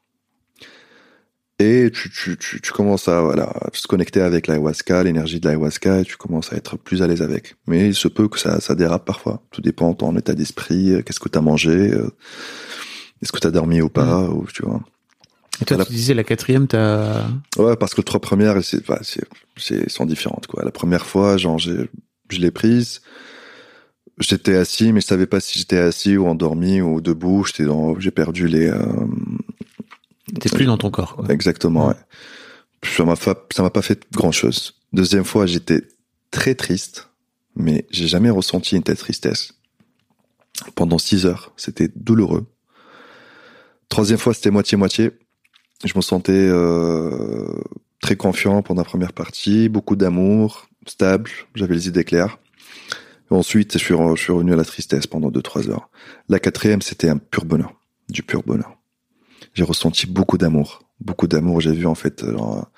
et tu, tu, tu, tu commences à, voilà, à se connecter avec l'ayahuasca, l'énergie de l'ayahuasca, et tu commences à être plus à l'aise avec. Mais il se peut que ça, ça dérape parfois. Tout dépend de ton état d'esprit, qu'est-ce que t'as mangé, est-ce que t'as dormi ou pas, mmh. ou tu vois. Et toi, tu disais la quatrième, t'as... Ouais, parce que les trois premières, c'est, bah, c'est, c'est, sont différentes, quoi. La première fois, genre, j'ai, je l'ai prise, j'étais assis, mais je savais pas si j'étais assis ou endormi ou debout. J'étais dans, j'ai perdu les. Euh... T'es plus dans ton corps, quoi. Exactement, ouais. ouais. Ça m'a fait, ça m'a pas fait grand chose. Deuxième fois, j'étais très triste, mais j'ai jamais ressenti une telle tristesse. Pendant six heures, c'était douloureux. Troisième fois, c'était moitié-moitié. Je me sentais euh, très confiant pendant la première partie, beaucoup d'amour, stable, j'avais les idées claires. Et ensuite, je suis, je suis revenu à la tristesse pendant deux trois heures. La quatrième, c'était un pur bonheur, du pur bonheur. J'ai ressenti beaucoup d'amour, beaucoup d'amour. J'ai vu en fait genre,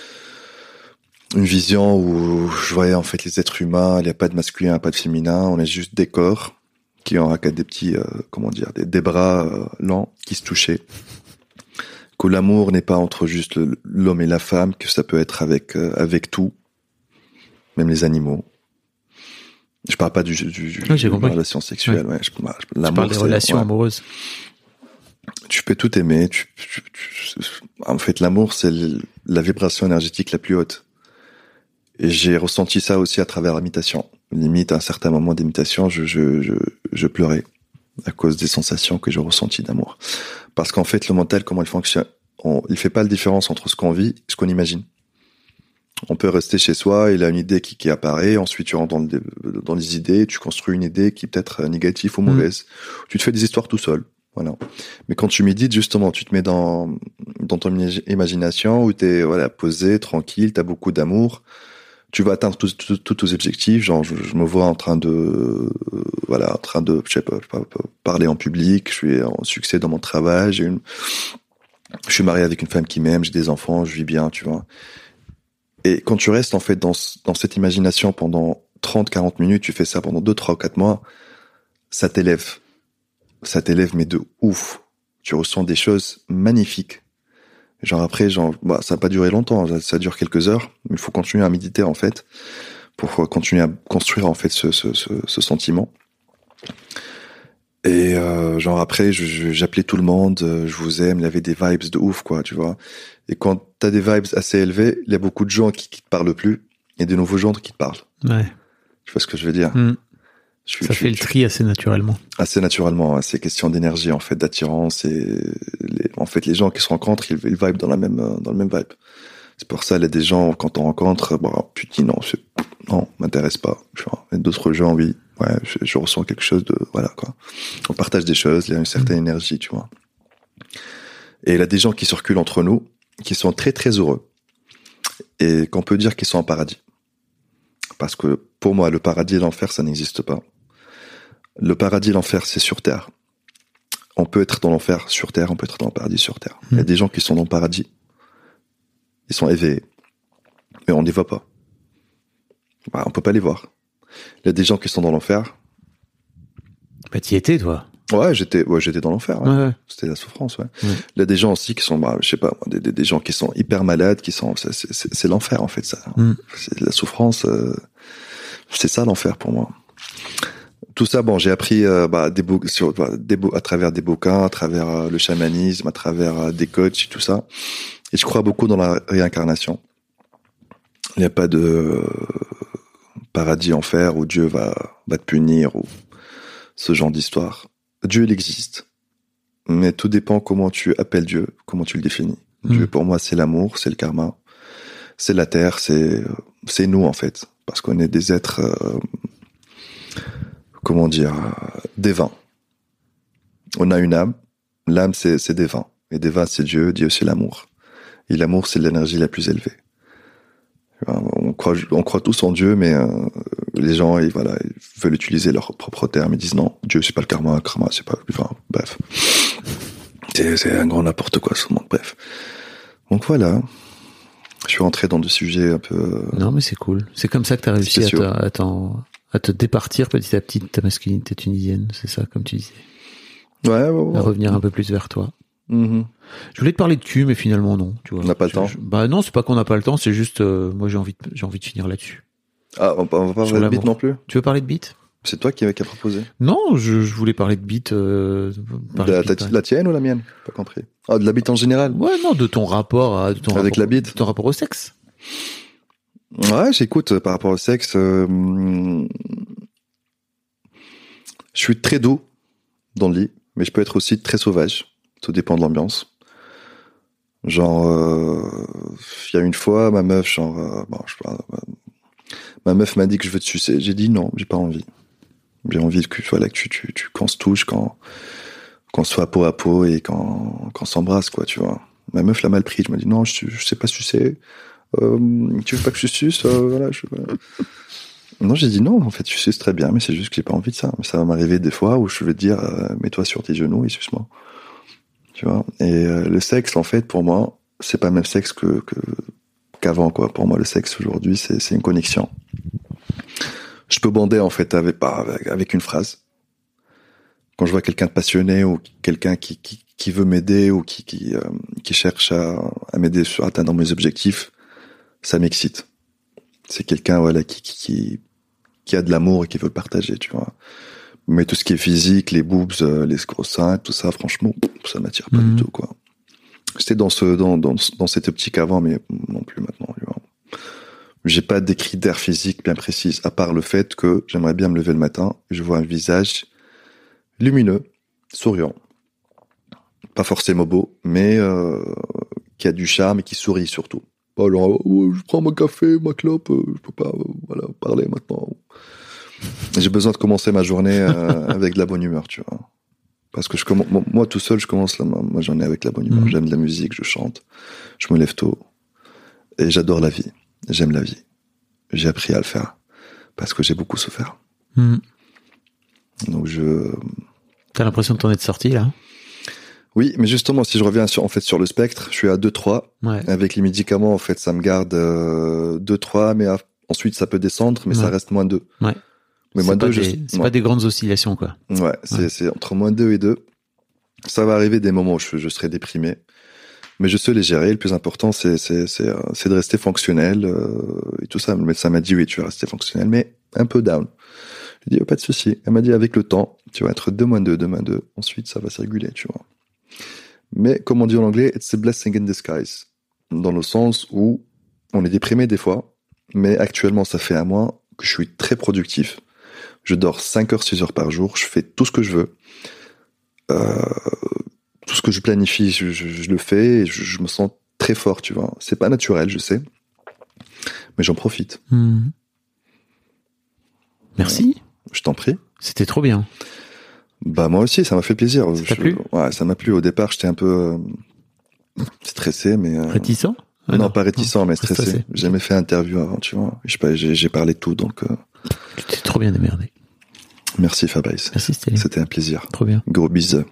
une vision où je voyais en fait les êtres humains, il n'y a pas de masculin, pas de féminin, on est juste des corps qui ont des petits, euh, comment dire, des, des bras euh, lents qui se touchaient. Que l'amour n'est pas entre juste le, l'homme et la femme, que ça peut être avec euh, avec tout, même les animaux. Je parle pas du du, du oui, j'ai de compris. la relation sexuelle, ouais. ouais je, bah, je, l'amour, tu parles des relations ouais. amoureuses. Tu peux tout aimer. Tu, tu, tu, en fait, l'amour, c'est la vibration énergétique la plus haute. Et j'ai ressenti ça aussi à travers l'imitation. Limite, à un certain moment d'imitation, je je je, je pleurais à cause des sensations que j'ai ressenties d'amour. Parce qu'en fait, le mental, comment il fonctionne, on, il fait pas la différence entre ce qu'on vit et ce qu'on imagine. On peut rester chez soi, il a une idée qui, qui apparaît, ensuite tu rentres dans, le, dans les idées, tu construis une idée qui peut être négative ou mauvaise. Mmh. Tu te fais des histoires tout seul, voilà. Mais quand tu médites, justement, tu te mets dans, dans ton imagination où t'es, voilà, posé, tranquille, t'as beaucoup d'amour, tu vas atteindre tous tous tous tes objectifs. Genre, je, je me vois en train de, euh, voilà, en train de, je sais pas, pas, pas, parler en public. Je suis en succès dans mon travail. J'ai une, je suis marié avec une femme qui m'aime. J'ai des enfants. Je vis bien, tu vois. Et quand tu restes en fait dans dans cette imagination pendant trente, quarante minutes, tu fais ça pendant deux, trois ou quatre mois, ça t'élève, ça t'élève mais de ouf. Tu ressens des choses magnifiques. Genre après, genre, bah, ça n'a pas duré longtemps, ça, ça dure quelques heures, mais il faut continuer à méditer en fait, pour continuer à construire en fait ce, ce, ce, ce sentiment. Et euh, genre après, je, je, j'appelais tout le monde, je vous aime, il y avait des vibes de ouf quoi, tu vois. Et quand t'as des vibes assez élevées, il y a beaucoup de gens qui, qui te parlent plus, et des nouveaux gens qui te parlent. Ouais. Tu vois ce que je veux dire? Mmh. Je suis, ça je fait suis, le tri assez naturellement. Assez naturellement, hein. C'est question d'énergie en fait, d'attirance, et les, en fait les gens qui se rencontrent, ils, ils vibent dans la même dans le même vibe. C'est pour ça, il y a des gens quand on rencontre, bon, tu te dis non, c'est, non, m'intéresse pas. Tu vois. Et d'autres gens, oui, ouais, je, je ressens quelque chose de, voilà quoi. On partage des choses, il y a une certaine mmh. énergie, tu vois. Et il y a des gens qui circulent entre nous, qui sont très très heureux, et qu'on peut dire qu'ils sont en paradis. Parce que pour moi, le paradis et l'enfer, ça n'existe pas. Le paradis et l'enfer, c'est sur Terre. On peut être dans l'enfer sur Terre, on peut être dans le paradis sur Terre. Il mmh. y a des gens qui sont dans le paradis, ils sont éveillés, mais on ne les voit pas. Bah, on peut pas les voir. Il y a des gens qui sont dans l'enfer. Bah, t'y étais, toi. Ouais, j'étais, ouais, j'étais dans l'enfer. Ouais. Ouais, ouais. C'était la souffrance, ouais. ouais. Il y a des gens aussi qui sont, bah, je sais pas, des, des, des gens qui sont hyper malades, qui sont, c'est, c'est, c'est l'enfer en fait, ça. Mm. C'est la souffrance. Euh, c'est ça l'enfer pour moi. Tout ça, bon, j'ai appris euh, bah, des bou- sur, bah, des bou- à travers des bouquins, à travers euh, le chamanisme, à travers euh, des coachs et tout ça. Et je crois beaucoup dans la réincarnation. Il n'y a pas de euh, paradis, enfer où Dieu va, va te punir ou ce genre d'histoire. Dieu, il existe. Mais tout dépend comment tu appelles Dieu, comment tu le définis. Mmh. Dieu, pour moi, c'est l'amour, c'est le karma, c'est la terre, c'est, c'est nous, en fait. Parce qu'on est des êtres, euh, comment dire, des vins. On a une âme. L'âme, c'est, c'est des vins. Et des vins, c'est Dieu. Dieu, c'est l'amour. Et l'amour, c'est l'énergie la plus élevée. On croit, on croit tous en Dieu, mais euh, les gens, ils, voilà, ils veulent utiliser leurs propres termes. Ils disent non, Dieu, c'est pas le karma, le karma, c'est pas. Enfin, bref, c'est, c'est un grand n'importe quoi, ce monde. Bref. Donc voilà, je suis rentré dans des sujets un peu. Non, mais c'est cool. C'est comme ça que t'as réussi à, te, à, t'en, à te départir petit à petit de ta masculinité tunisienne. C'est ça, comme tu disais. Ouais, ouais, ouais. À revenir un peu plus vers toi. Mm-hmm. Je voulais te parler de cul, mais finalement non. Tu vois. On n'a pas le je, temps. Je, bah non, c'est pas qu'on n'a pas le temps, c'est juste euh, moi j'ai envie, de, j'ai envie de finir là-dessus. Ah, on va pas parler de beat non plus. Tu veux parler de beat? C'est toi qui, qui a proposé. Non, je, je voulais parler de beat. Euh, de la, beat, la tienne ou la mienne? Pas compris. Ah, de la beat en général. Ouais, non, de ton rapport à, de ton avec rapport, la beat. De ton rapport au sexe. Ouais, j'écoute par rapport au sexe. Euh, je suis très doux dans le lit, mais je peux être aussi très sauvage. Tout dépend de l'ambiance. Genre, il euh, y a une fois, ma meuf, genre, euh, bon, je sais pas, euh, ma meuf m'a dit que je veux te sucer. J'ai dit non, j'ai pas envie. J'ai envie que, voilà, que tu, tu, tu, qu'on se touche, quand, qu'on soit peau à peau et quand, qu'on s'embrasse, quoi, tu vois. Ma meuf l'a mal pris. Je me dis non, je, je sais pas sucer. Euh, tu veux pas que je suce? euh, Voilà, je. Non, j'ai dit non. En fait, tu suces très bien, mais c'est juste que j'ai pas envie de ça. Mais ça va m'arriver des fois où je vais te dire, euh, mets-toi sur tes genoux et suce-moi. Tu vois. Et euh, le sexe, en fait, pour moi, c'est pas le même sexe que, que qu'avant, quoi. Pour moi, le sexe aujourd'hui, c'est, c'est une connexion. Je peux bander, en fait, avec, bah, avec, avec une phrase. Quand je vois quelqu'un de passionné ou quelqu'un qui, qui, qui veut m'aider ou qui, qui, euh, qui cherche à, à m'aider à atteindre mes objectifs, ça m'excite. C'est quelqu'un, voilà, qui, qui, qui, qui a de l'amour et qui veut le partager, tu vois. Mais tout ce qui est physique, les boobs, les gros seins, tout ça, franchement, ça m'attire pas mmh. du tout, quoi. J'étais dans ce, dans, dans, dans cette optique avant, mais non plus maintenant, tu vois. J'ai pas des critères physiques bien précis, à part le fait que j'aimerais bien me lever le matin et je vois un visage lumineux, souriant. Pas forcément beau, mais, euh, qui a du charme et qui sourit surtout. Pas genre, oh, je prends mon café, ma clope, je peux pas, euh, voilà, parler maintenant. J'ai besoin de commencer ma journée euh, avec de la bonne humeur, tu vois. Parce que je commence, moi tout seul, je commence la, ma journée avec la bonne humeur. Mmh. J'aime de la musique, je chante, je me lève tôt. Et j'adore la vie. J'aime la vie. j'ai appris à le faire parce que j'ai beaucoup souffert. Mmh. Donc je. T'as l'impression de t'en être sorti là? Oui, mais justement, si je reviens sur en fait sur le spectre, je suis à deux trois. Ouais. Avec les médicaments, en fait, ça me garde euh, deux trois, mais à, ensuite ça peut descendre, mais ouais. ça reste moins deux. Ouais. Mais c'est moins pas deux, des, je... c'est ouais. pas des grandes oscillations quoi. Ouais, c'est ouais. c'est entre moins deux et deux. Ça va arriver des moments où je, je serai déprimé, mais je sais les gérer. Le plus important, c'est c'est c'est c'est de rester fonctionnel euh, et tout ça. Le médecin m'a dit oui, tu vas rester fonctionnel, mais un peu down. Je lui ai dit oh, pas de souci. Elle m'a dit avec le temps, tu vas être deux moins deux, deux moins deux. Ensuite, ça va se réguler, tu vois. Mais comme on dit en anglais, it's a blessing in disguise, dans le sens où on est déprimé des fois, mais actuellement, ça fait un mois que je suis très productif. Je dors cinq heures, six heures par jour. Je fais tout ce que je veux. Euh, tout ce que je planifie, je, je, je le fais et je, je me sens très fort, tu vois. C'est pas naturel, je sais, mais j'en profite. Mmh. Merci. Je t'en prie. C'était trop bien. Bah moi aussi, ça m'a fait plaisir. Ça t'a je, plu ? Ouais, ça m'a plu. Au départ, j'étais un peu euh, stressé, mais euh... réticent. Ah non, non, pas réticent, non, mais stressé. stressé. J'ai jamais fait interview avant, tu vois. Je sais pas, j'ai, j'ai parlé de tout, donc. Euh... Tu t'es trop bien démerdé. Merci Fabrice. Merci Stéphane. C'était un plaisir. Trop bien. Gros bisous.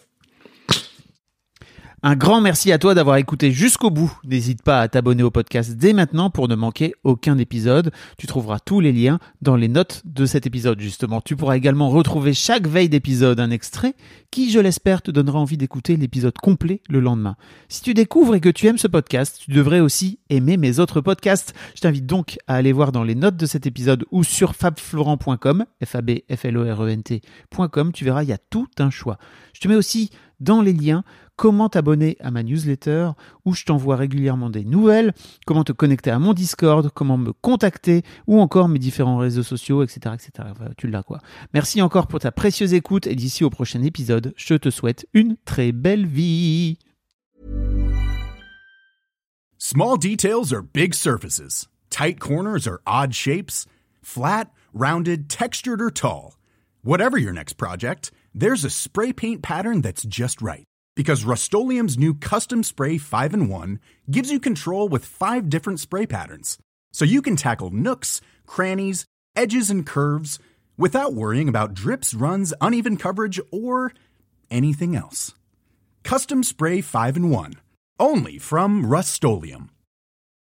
Un grand merci à toi d'avoir écouté jusqu'au bout. N'hésite pas à t'abonner au podcast dès maintenant pour ne manquer aucun épisode. Tu trouveras tous les liens dans les notes de cet épisode justement. Tu pourras également retrouver chaque veille d'épisode un extrait qui, je l'espère, te donnera envie d'écouter l'épisode complet le lendemain. Si tu découvres et que tu aimes ce podcast, tu devrais aussi aimer mes autres podcasts. Je t'invite donc à aller voir dans les notes de cet épisode ou sur fabflorent point com, F A B F L O R E N T point com. Tu verras, il y a tout un choix. Je te mets aussi dans les liens comment t'abonner à ma newsletter où je t'envoie régulièrement des nouvelles, comment te connecter à mon Discord, comment me contacter ou encore mes différents réseaux sociaux, et cetera, et cetera. Enfin, tu l'as quoi. Merci encore pour ta précieuse écoute et d'ici au prochain épisode, je te souhaite une très belle vie. Small details are big surfaces. Tight corners are odd shapes. Flat, rounded, textured or tall. Whatever your next project, there's a spray paint pattern that's just right. Because Rust-Oleum's new Custom Spray five in one gives you control with five different spray patterns. So you can tackle nooks, crannies, edges, and curves without worrying about drips, runs, uneven coverage, or anything else. Custom Spray five in one. Only from Rust-Oleum.